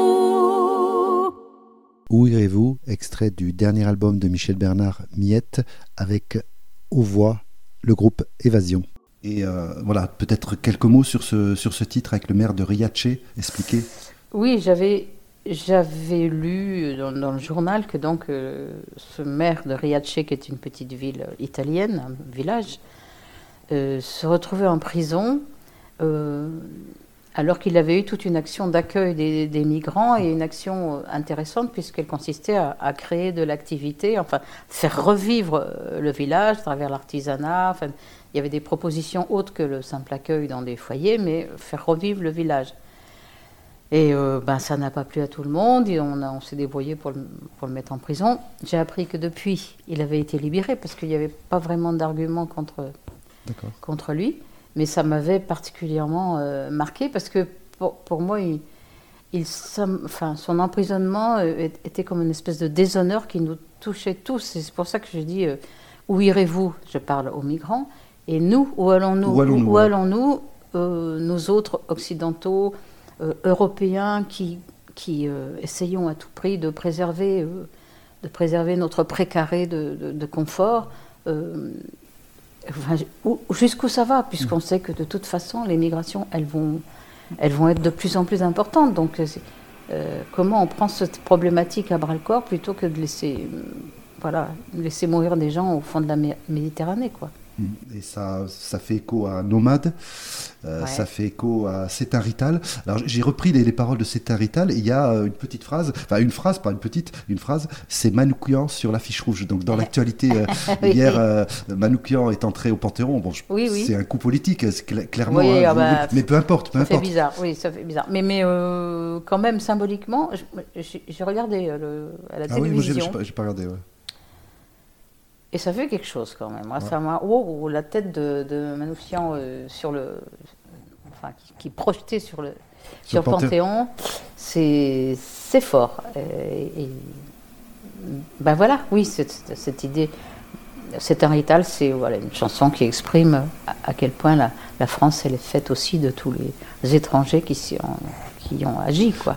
verrous. Où irez-vous? Extrait du dernier album de Michel Bernard, Miette, avec aux voix le groupe Évasion. Et euh, voilà, peut-être quelques mots sur ce, sur ce titre avec le maire de Riace, expliquez. Oui, j'avais, j'avais lu dans, dans le journal que donc euh, ce maire de Riace, qui est une petite ville italienne, un village, euh, se retrouvait en prison euh, alors qu'il avait eu toute une action d'accueil des, des migrants et une action intéressante puisqu'elle consistait à, à créer de l'activité, enfin faire revivre le village à travers l'artisanat. Enfin, il y avait des propositions autres que le simple accueil dans des foyers, mais faire revivre le village. Et euh, ben, ça n'a pas plu à tout le monde, et on, a, on s'est débrouillé pour le, pour le mettre en prison. J'ai appris que depuis, il avait été libéré, parce qu'il n'y avait pas vraiment d'argument contre, contre lui. Mais ça m'avait particulièrement euh, marqué, parce que pour, pour moi, il, il, enfin, son emprisonnement euh, était comme une espèce de déshonneur qui nous touchait tous. Et c'est pour ça que je dis, euh, où irez-vous? Je parle aux migrants. Et nous, où allons-nous? Où allons-nous, où allons-nous euh, nous autres occidentaux, euh, européens, qui, qui euh, essayons à tout prix de préserver, euh, de préserver notre précaré de, de, de confort, euh, enfin, où, jusqu'où ça va, puisqu'on sait que de toute façon, les migrations, elles vont, elles vont être de plus en plus importantes. Donc, euh, comment on prend cette problématique à bras-le-corps plutôt que de laisser, euh, voilà, laisser mourir des gens au fond de la Méditerranée, quoi. Et ça, ça fait écho à Nomade, euh, ouais. Ça fait écho à Cétain Rital. Alors j'ai repris les, les paroles de Cétain Rital, et il y a une petite phrase, enfin une phrase, pas une petite, une phrase, c'est Manoukian sur l'affiche rouge. Donc dans l'actualité, euh, oui. hier, euh, Manoukian est entré au Panthéon. Bon, je, oui, oui. C'est un coup politique, c'est cl- clairement, oui, hein, ah bah, mais peu importe. Peu ça importe. fait bizarre, oui, ça fait bizarre. Mais, mais euh, quand même, symboliquement, j'ai, j'ai regardé le, à la ah télévision. Oui, moi j'ai, j'ai, pas, j'ai pas regardé, ouais. Et ça fait quelque chose quand même. Moi, ouais. Ça m'a, oh, oh, la tête de, de Manoukian euh, sur le, enfin, qui, qui projetait sur le, sur, sur Panthéon, Panthéon c'est, c'est fort. Et, et, ben voilà, oui, cette, cette idée, Cétain Rital, c'est voilà une chanson qui exprime à, à quel point la, la France elle est faite aussi de tous les, les étrangers qui, s'y ont, qui ont agi, quoi.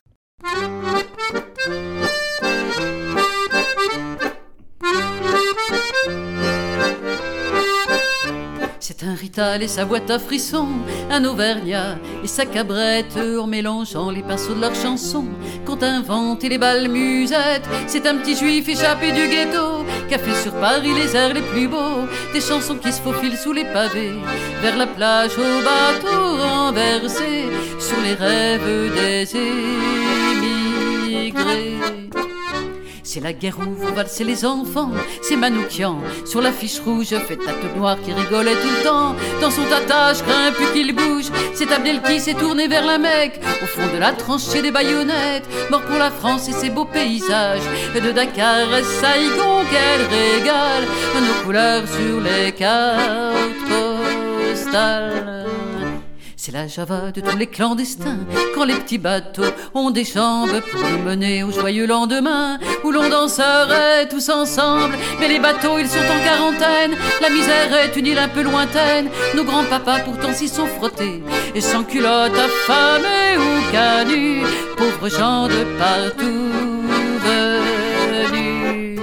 C'est un Rital et sa boîte à frissons, un Auvergnat et sa cabrette, en mélangeant les pinceaux de leurs chansons, qu'ont inventé les belles musettes. C'est un petit juif échappé du ghetto qui a fait sur Paris les airs les plus beaux, des chansons qui se faufilent sous les pavés, vers la plage au bateau renversé, sur les rêves des émigrés. C'est la guerre où vont valser les enfants, c'est Manoukian sur l'affiche rouge, fait tête noire qui rigolait tout le temps. Dans son tatage, craint plus qu'il bouge, c'est Abdel qui s'est tourné vers la Mecque, au fond de la tranchée des baïonnettes, mort pour la France et ses beaux paysages, de Dakar à Saïgon qu'elle régale, nos couleurs sur les cartes postales. C'est la Java de tous les clandestins, quand les petits bateaux ont des jambes pour nous mener au joyeux lendemain, où l'on danserait tous ensemble. Mais les bateaux, ils sont en quarantaine, la misère est une île un peu lointaine. Nos grands-papas pourtant s'y sont frottés, et sans culotte affamés ou canus, pauvres gens de partout venus.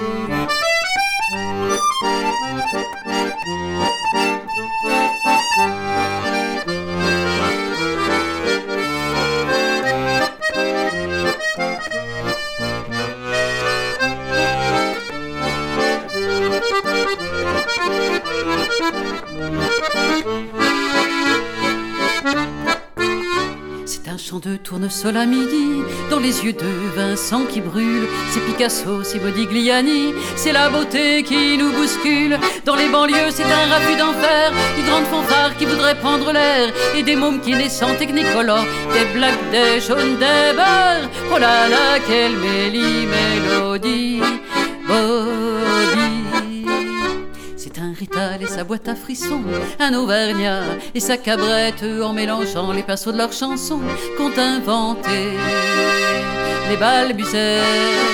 C'est un chant de tournesol à midi, dans les yeux de Vincent qui brûle. C'est Picasso, c'est Modigliani, c'est la beauté qui nous bouscule. Dans les banlieues, c'est un raffut d'enfer, une grande fanfare qui voudrait prendre l'air, et des mômes qui naissent en technicolore, des blacks, des jaunes, des verts. Oh là là, quelle mélie mélodie, Bobby. C'est un Rital et sa boîte à frissons, un Auvergnat et sa cabrette, en mélangeant les pinceaux de leurs chansons, qu'ont inventé les balbuzettes.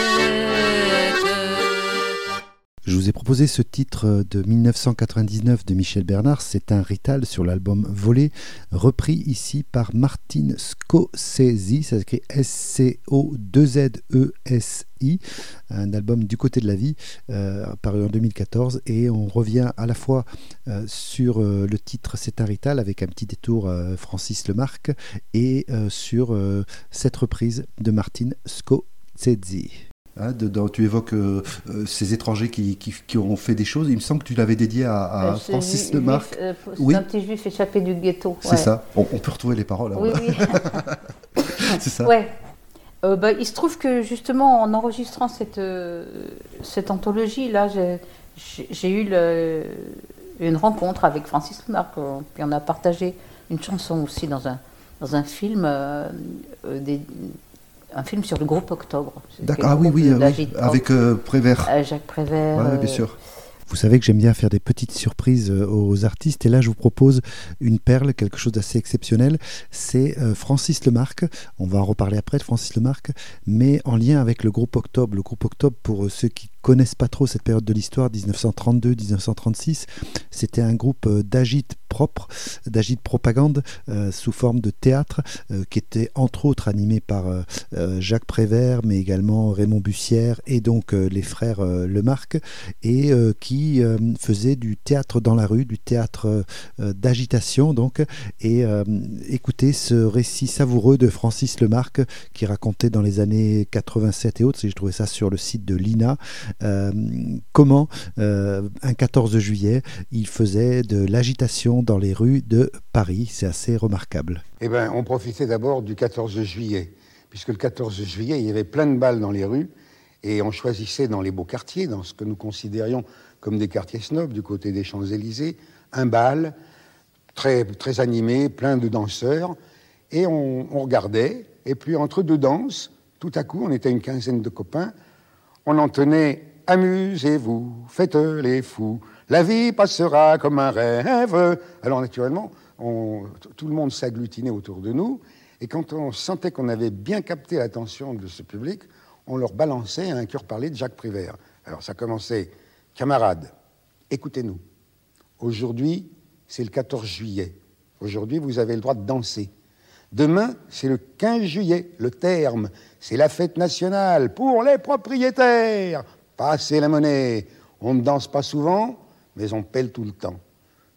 Je vous ai proposé ce titre de mille neuf cent quatre-vingt-dix-neuf de Michel Bernard. C'est un Rital sur l'album Volé, repris ici par Martin Scorsese. Ça s'écrit S C O deux Z E S I, un album du côté de la vie, euh, paru en deux mille quatorze. Et on revient à la fois euh, sur euh, le titre C'est un Rital, avec un petit détour euh, Francis Lemarque, et euh, sur euh, cette reprise de Martin Scorsese. Hein, dedans, tu évoques euh, euh, ces étrangers qui, qui, qui ont fait des choses. Il me semble que tu l'avais dédié à, à euh, Francis Lemarque. Euh, c'est oui. un petit juif échappé du ghetto. C'est ouais. ça. On, on peut retrouver les paroles. Hein, oui, oui. C'est ça. Ouais. Euh, bah, il se trouve que justement, en enregistrant cette, euh, cette anthologie, là, j'ai, j'ai eu le, une rencontre avec Francis Lemarque. Puis on a partagé une chanson aussi dans un, dans un film euh, des. Un film sur le groupe Octobre. D'accord, ah oui, oui, oui, avec euh, Prévert. Euh, Jacques Prévert. Ouais, euh... bien sûr. Vous savez que j'aime bien faire des petites surprises aux artistes, et là je vous propose une perle, quelque chose d'assez exceptionnel. C'est euh, Francis Lemarque. On va en reparler après de Francis Lemarque, mais en lien avec le groupe Octobre. Le groupe Octobre, pour ceux qui connaissent pas trop cette période de l'histoire, dix-neuf cent trente-deux dix-neuf cent trente-six, c'était un groupe d'agite propre, d'agite propagande euh, sous forme de théâtre, euh, qui était entre autres animé par euh, Jacques Prévert, mais également Raymond Bussière et donc euh, les frères euh, Lemarque, et euh, qui euh, faisait du théâtre dans la rue, du théâtre euh, d'agitation donc. Et euh, écoutez ce récit savoureux de Francis Lemarque qui racontait dans les années quatre-vingt-sept et autres, si je trouvais ça sur le site de l'I N A, Euh, comment euh, un quatorze juillet il faisait de l'agitation dans les rues de Paris. C'est assez remarquable. Eh bien, on profitait d'abord du quatorze juillet, puisque le quatorze juillet il y avait plein de balles dans les rues, et on choisissait dans les beaux quartiers, dans ce que nous considérions comme des quartiers snobs du côté des Champs-Élysées, un bal très, très animé, plein de danseurs, et on, on regardait, et puis entre deux danses, tout à coup on était une quinzaine de copains. On entonnait « Amusez-vous, faites les fous, la vie passera comme un rêve ». Alors naturellement, on, tout le monde s'agglutinait autour de nous, et quand on sentait qu'on avait bien capté l'attention de ce public, on leur balançait un cœur parlé de Jacques Prévert. Alors ça commençait « Camarades, écoutez-nous, aujourd'hui c'est le quatorze juillet, aujourd'hui vous avez le droit de danser. Demain, c'est le quinze juillet, le terme. C'est la fête nationale pour les propriétaires. Passez la monnaie. On ne danse pas souvent, mais on pèle tout le temps.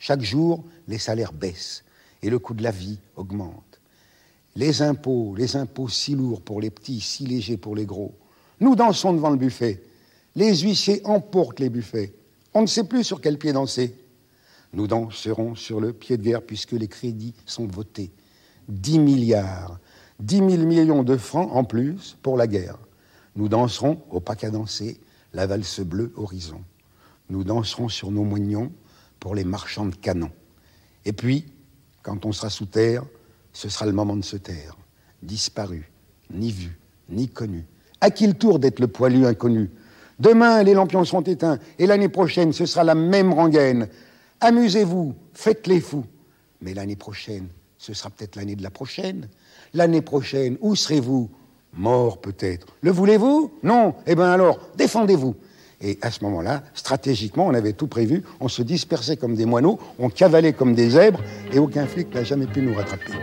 Chaque jour, les salaires baissent et le coût de la vie augmente. Les impôts, les impôts si lourds pour les petits, si légers pour les gros. Nous dansons devant le buffet. Les huissiers emportent les buffets. On ne sait plus sur quel pied danser. Nous danserons sur le pied de guerre puisque les crédits sont votés. dix milliards, dix mille millions de francs en plus pour la guerre. Nous danserons au pas qu'à danser la valse bleue horizon. Nous danserons sur nos moignons pour les marchands de canons. Et puis, quand on sera sous terre, ce sera le moment de se taire. Disparu, ni vu, ni connu. À qui le tour d'être le poilu inconnu? Demain, les lampions seront éteints, et l'année prochaine, ce sera la même rengaine. Amusez-vous, faites les fous. Mais l'année prochaine, ce sera peut-être l'année de la prochaine. L'année prochaine, où serez-vous? Mort peut-être. Le voulez-vous? Non. Eh bien alors, défendez-vous. Et à ce moment-là, stratégiquement, on avait tout prévu. On se dispersait comme des moineaux, on cavalait comme des zèbres, et aucun flic n'a jamais pu nous rattraper.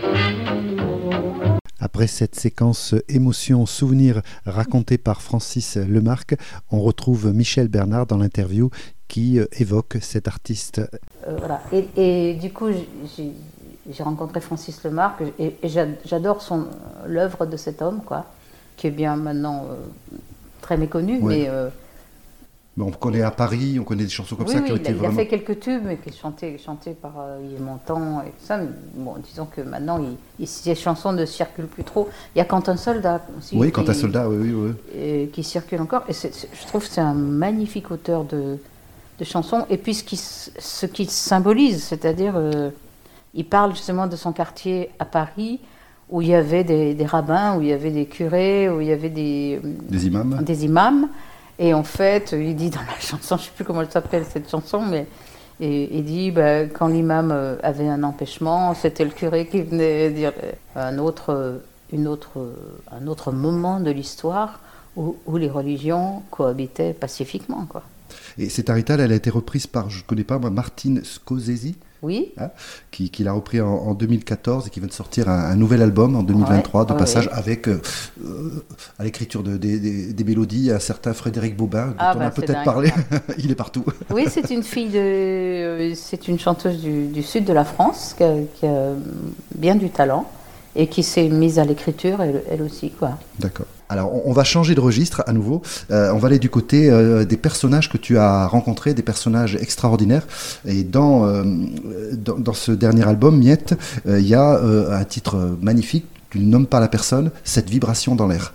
Après cette séquence émotion-souvenir racontée par Francis Lemarque, on retrouve Michel Bernard dans l'interview qui évoque cet artiste. Euh, voilà. et, et du coup, j'ai, j'ai rencontré Francis Lemarque et, et j'adore son, l'œuvre de cet homme, quoi, qui est bien maintenant euh, très méconnu, ouais. mais... Euh, On connaît à Paris, on connaît des chansons comme oui, ça oui, qui ont il été a, vraiment... il a fait quelques tubes, mais qui est chanté, chanté par euh, Yves Montand et tout ça. Mais bon, disons que maintenant, il, il, ces chansons ne circulent plus trop. Il y a Quentin Soldat aussi. Oui, qui, Quentin Soldat, oui, oui, oui. Et, qui circule encore. Et c'est, c'est, je trouve que c'est un magnifique auteur de, de chansons. Et puis ce qui, ce qui symbolise, c'est-à-dire, euh, il parle justement de son quartier à Paris, où il y avait des, des rabbins, où il y avait des curés, où il y avait des... Des imams. Des imams. Et en fait, il dit dans la chanson, je ne sais plus comment elle s'appelle cette chanson, mais et, il dit bah, quand l'imam avait un empêchement, c'était le curé qui venait dire un autre, une autre, un autre moment de l'histoire où, où les religions cohabitaient pacifiquement, quoi. Et cette Arital, elle a été reprise par, je ne connais pas moi, Martin Scorsese. Oui. Hein, qui, qui l'a repris en, en deux mille quatorze et qui vient de sortir un, un nouvel album en deux mille vingt-trois, ouais, de ouais, passage ouais. avec euh, euh, à l'écriture de, de, de, des mélodies un certain Frédéric Bobin, dont ah, on bah, a peut-être dingue, parlé. Il est partout. Oui, c'est une fille de, c'est une chanteuse du, du sud de la France qui a, qui a bien du talent et qui s'est mise à l'écriture elle, elle aussi, quoi. D'accord. Alors, on va changer de registre à nouveau. Euh, on va aller du côté euh, des personnages que tu as rencontrés, des personnages extraordinaires. Et dans, euh, dans, dans ce dernier album, Miette, il euh, y a euh, un titre magnifique. Tu ne nommes pas la personne, cette vibration dans l'air.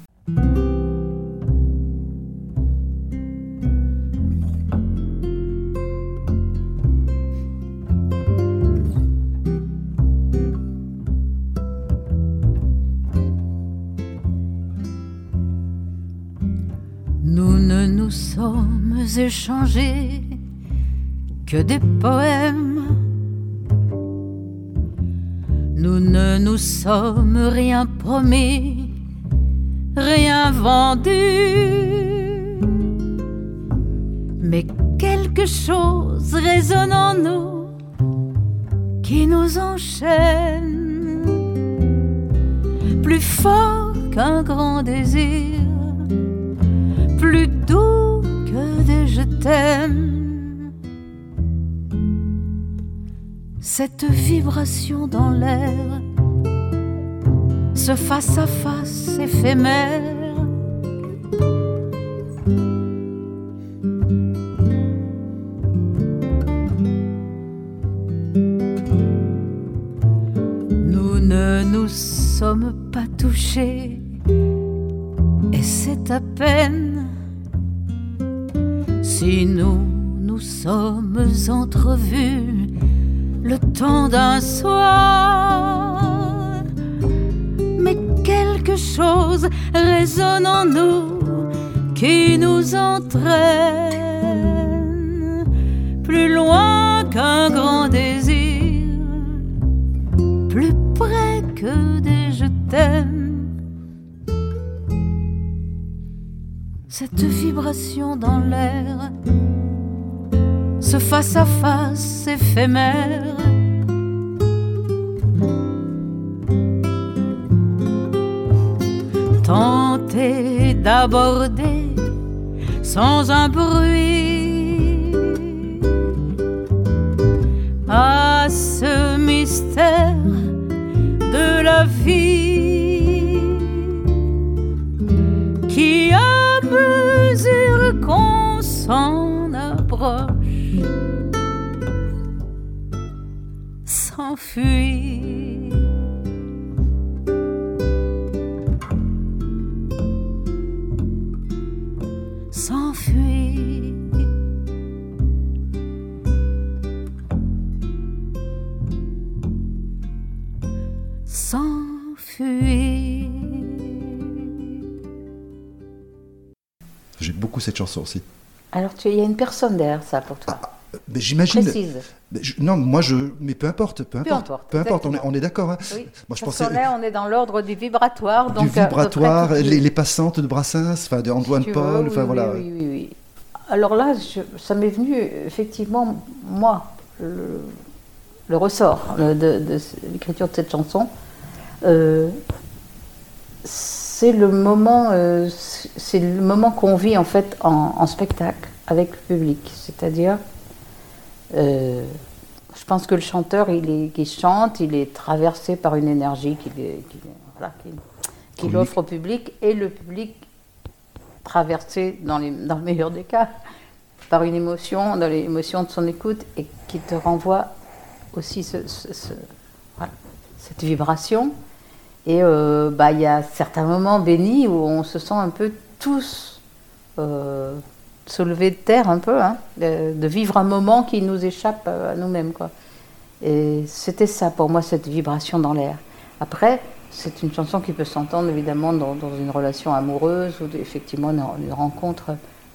Nous ne nous sommes échangés que des poèmes. Nous ne nous sommes rien promis, rien vendu. Mais quelque chose résonne en nous qui nous enchaîne, plus fort qu'un grand désir, plus doux que des je t'aime. Cette vibration dans l'air, ce face à face éphémère, nous ne nous sommes pas touchés et c'est à peine si nous nous sommes entrevus le temps d'un soir. Mais quelque chose résonne en nous qui nous entraîne plus loin qu'un grand désir, plus près que des je t'aime. Cette vibration dans l'air, ce face à face éphémère, tenter d'aborder sans un bruit mystère de la vie qui, à mesure qu'on s'en approche, s'enfuit. S'enfuit. S'enfuit. J'ai beaucoup cette chanson aussi. Alors, tu- il y a une personne derrière ça pour toi. Ah, mais j'imagine. Précise. Mais je- non, moi je. Mais peu importe, peu importe. importe, peu importe, on est, exactement. on est d'accord. Hein. Oui. Moi je Parce pensais. qu'on est, on est dans l'ordre du vibratoire. Du donc, euh, vibratoire, après, tout- les, les passantes de Brassens, enfin de Antoine si tu Paul, veux, enfin oui, voilà. Oui, oui, oui, oui. Alors là, je- ça m'est venu effectivement, moi, le, le ressort le- de, de l'écriture de cette chanson. Euh, c'est le moment, euh, c'est le moment qu'on vit en fait en, en spectacle avec le public. C'est-à-dire, euh, je pense que le chanteur, il est, qui chante, il est traversé par une énergie qu'il est- qu'il est- voilà, qu'il- qu'il Communique. offre au public, et le public traversé, dans, les, dans le meilleur des cas, par une émotion, dans l'émotion de son écoute, et qui te renvoie aussi ce, ce- ce- voilà, cette vibration. Et euh, bah, il y a certains moments bénis où on se sent un peu tous euh, soulevés de terre, un peu, hein, de, de vivre un moment qui nous échappe à nous-mêmes, quoi. Et c'était ça pour moi, cette vibration dans l'air. Après, c'est une chanson qui peut s'entendre évidemment dans, dans une relation amoureuse ou effectivement une, une rencontre.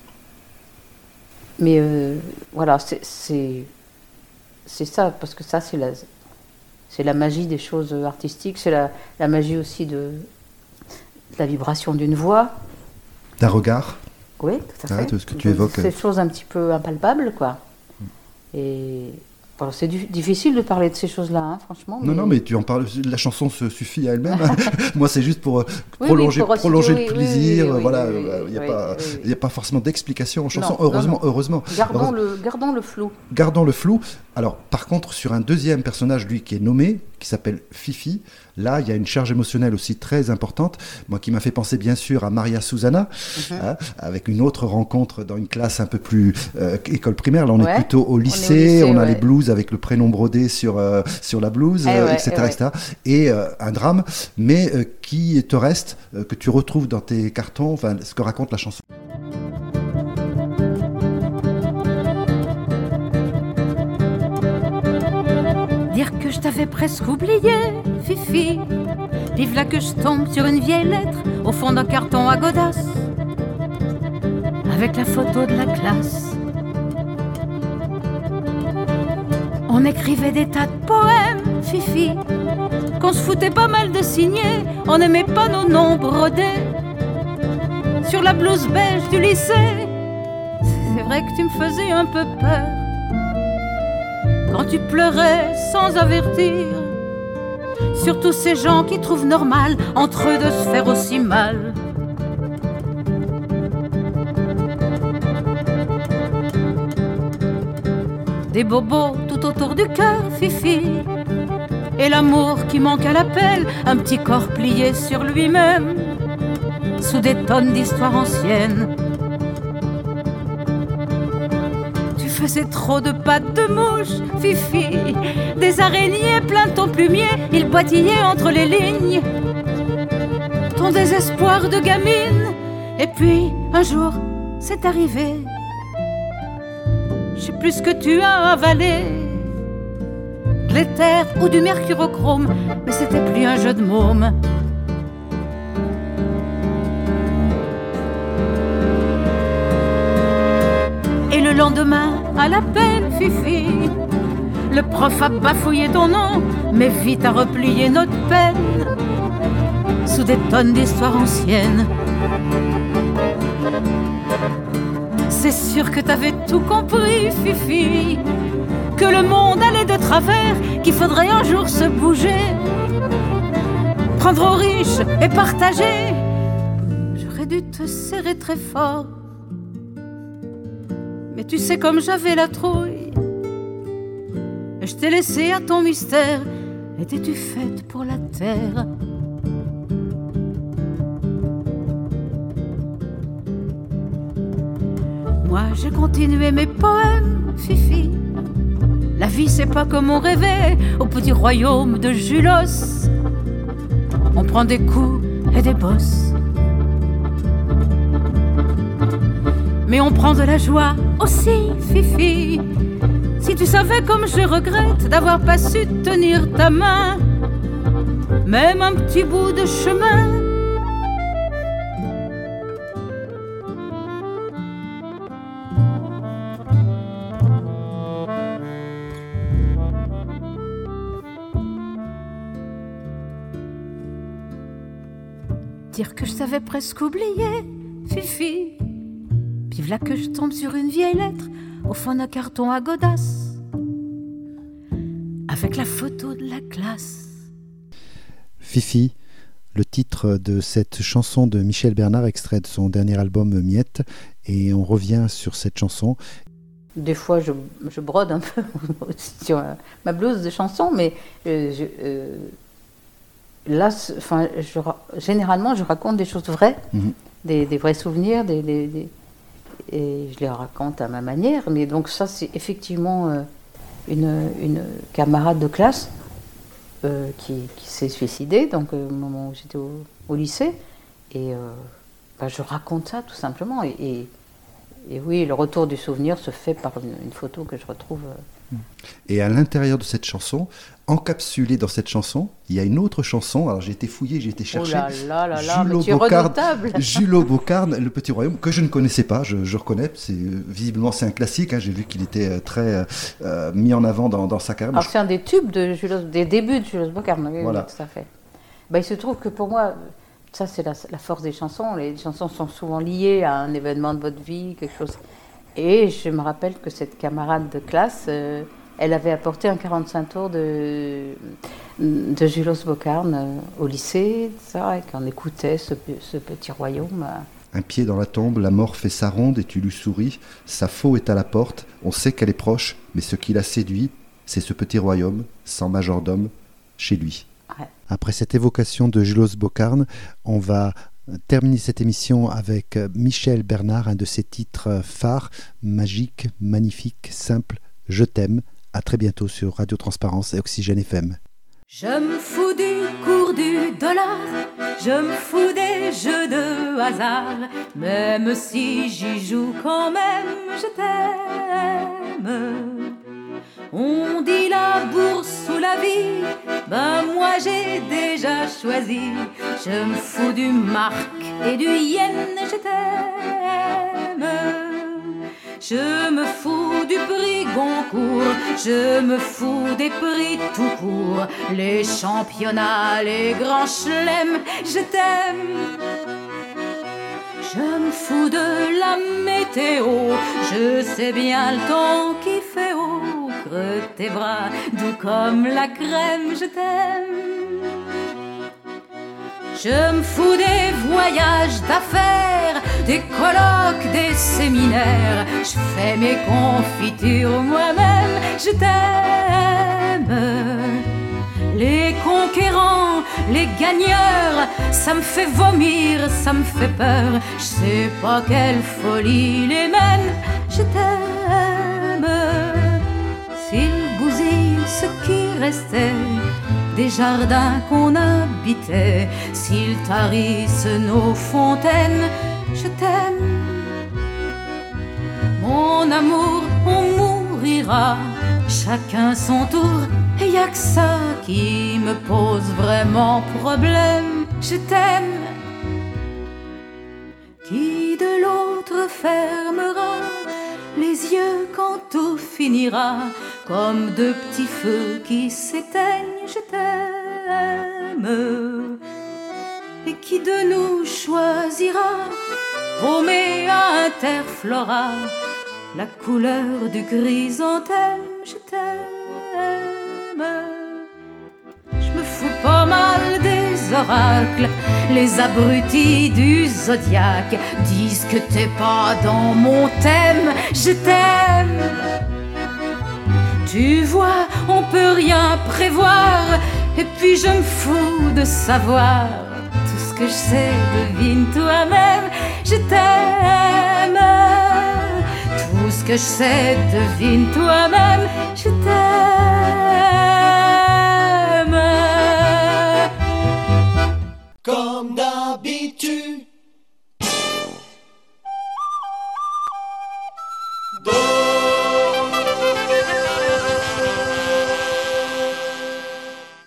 Mais euh, voilà, c'est, c'est, c'est ça, parce que ça, c'est la, c'est la magie des choses artistiques, c'est la, la magie aussi de, de la vibration d'une voix. D'un regard. Oui, tout à Ah, fait. tout ce que tu Donc, évoques. Ces choses un petit peu impalpables, quoi. Et alors, c'est du- difficile de parler de ces choses-là, hein, franchement. Non, non, mais tu en parles. La chanson se suffit à elle-même. Moi, c'est juste pour euh, Oui, prolonger, oui, pour prolonger resituer, le oui, plaisir. oui, oui, voilà, oui, il oui, n'y a, oui, pas- oui, oui. il y a pas forcément d'explication en chanson. Non, heureusement, non, non. heureusement. Gardons, Heureusement. le, gardons le flou. Gardons le flou. Alors, par contre, sur un deuxième personnage, lui, qui est nommé, qui s'appelle Fifi, là, il y a une charge émotionnelle aussi très importante, moi, qui m'a fait penser, bien sûr, à Maria Susana, Mhm. hein, avec une autre rencontre dans une classe un peu plus euh, école primaire. Là, on Ouais. est plutôt au au lycée, lycée, on a ouais. les blouses avec le prénom brodé sur, euh, sur la blouse, Eh euh, ouais, et cetera, eh ouais. et cetera. Et euh, un drame, mais euh, qui te reste, euh, que tu retrouves dans tes cartons, enfin, ce que raconte la chanson. Dire que je t'avais presque oublié, Fifi. Vive là que je tombe sur une vieille lettre au fond d'un carton à godasses, avec la photo de la classe. On écrivait des tas de poèmes, Fifi, qu'on se foutait pas mal de signer. On n'aimait pas nos noms brodés sur la blouse beige du lycée. C'est vrai que tu me faisais un peu peur quand tu pleurais sans avertir sur tous ces gens qui trouvent normal entre eux de se faire aussi mal. Des bobos tout autour du cœur, Fifi, et l'amour qui manque à l'appel, un petit corps plié sur lui-même sous des tonnes d'histoires anciennes. Tu faisais trop de pattes de mouche, Fifi, des araignées plein de ton plumier, ils boitillaient entre les lignes, ton désespoir de gamine. Et puis, un jour, c'est arrivé, je sais plus ce que tu as avalé, de l'éther ou du mercurochrome, mais c'était plus un jeu de môme. Et le lendemain, à l'appel, Fifi, le prof a bafouillé ton nom, mais vite a replié notre peine sous des tonnes d'histoires anciennes. C'est sûr que t'avais tout compris, Fifi, que le monde allait de travers, qu'il faudrait un jour se bouger, prendre aux riches et partager. J'aurais dû te serrer très fort, mais tu sais comme j'avais la trouille, et je t'ai laissé à ton mystère, étais-tu faite pour la terre? Moi j'ai continué mes poèmes, Fifi. La vie c'est pas comme on rêvait au petit royaume de Julos. On prend des coups et des bosses, mais on prend de la joie aussi, Fifi. Si tu savais comme je regrette d'avoir pas su tenir ta main, même un petit bout de chemin. Dire que je t'avais presque oublié, Fifi. Puis voilà que je tombe sur une vieille lettre au fond d'un carton à godasses, avec la photo de la classe. Fifi, le titre de cette chanson de Michel Bernard, extrait de son dernier album Miette, et on revient sur cette chanson. Des fois, je, je brode un peu sur ma blouse de chanson, mais euh, je, euh, là, enfin, je, généralement, je raconte des choses vraies, mmh. des, des vrais souvenirs, des, des, des, et je les raconte à ma manière. Mais donc ça, c'est effectivement euh, une, une camarade de classe euh, qui, qui s'est suicidée, donc euh, au moment où j'étais au, au lycée, et euh, bah, je raconte ça tout simplement. Et, et, et oui, le retour du souvenir se fait par une, une photo que je retrouve. Euh, Et à l'intérieur de cette chanson, encapsulée dans cette chanson, il y a une autre chanson. Alors j'ai été fouillé, j'ai été chercher. Oh là là là là, mais tu es redoutable. Jules Bocarne, Le Petit Royaume, que je ne connaissais pas, je, je reconnais. C'est, visiblement, c'est un classique. Hein, j'ai vu qu'il était très euh, mis en avant dans, dans sa carrière. Alors c'est un des tubes de Jules, des débuts de Jules Bocarne. Oui, voilà. Oui, tout à fait. Ben, il se trouve que pour moi, ça c'est la, la force des chansons. Les chansons sont souvent liées à un événement de votre vie, quelque chose. Et je me rappelle que cette camarade de classe, euh, elle avait apporté un quarante-cinq tours de, de Jules Bocarne euh, au lycée, ça, et qu'on écoutait ce, ce petit royaume. Euh. Un pied dans la tombe, la mort fait sa ronde et tu lui souris. Sa faux est à la porte, on sait qu'elle est proche, mais ce qui l'a séduit, c'est ce petit royaume, sans majordome, chez lui. Ouais. Après cette évocation de Jules Bocarne, on va terminer cette émission avec Michel Bernard, un de ses titres phares, magique, magnifique, simple, je t'aime. À très bientôt sur Radio Transparence et Oxygène F M. Je me fous du cours du dollar, je me fous des jeux de hasard, même si j'y joue quand même, je t'aime. On dit la bourse ou la vie, ben moi j'ai déjà choisi. Je me fous du mark et du yen, je t'aime. Je me fous du prix Goncourt, je me fous des prix tout court, les championnats, les grands chelems, je t'aime. Je me fous de la météo, je sais bien le temps qui fait haut, creux tes bras, doux comme la crème, je t'aime. Je me fous des voyages d'affaires, des colloques, des séminaires. Je fais mes confitures moi-même, je t'aime. Les conquérants, les gagneurs, ça me fait vomir, ça me fait peur. Je sais pas quelle folie les mène, je t'aime. S'ils bousillent ce qui restait des jardins qu'on habitait, s'ils tarissent nos fontaines, je t'aime. Mon amour, on mourira, chacun son tour, et y a que ça qui me pose vraiment problème, je t'aime. Qui de l'autre fermera les yeux quand tout finira, comme deux petits feux qui s'éteignent, je t'aime. Et qui de nous choisira, paumé à Interflora, la couleur du chrysanthème, je t'aime. Je me fous pas mal des oracles, les abrutis du zodiaque disent que t'es pas dans mon thème, je t'aime. Tu vois, on peut rien prévoir, Et puis je me fous de savoir tout ce que je sais, devine toi-même, je t'aime. Tout ce que je sais, devine toi-même, je t'aime.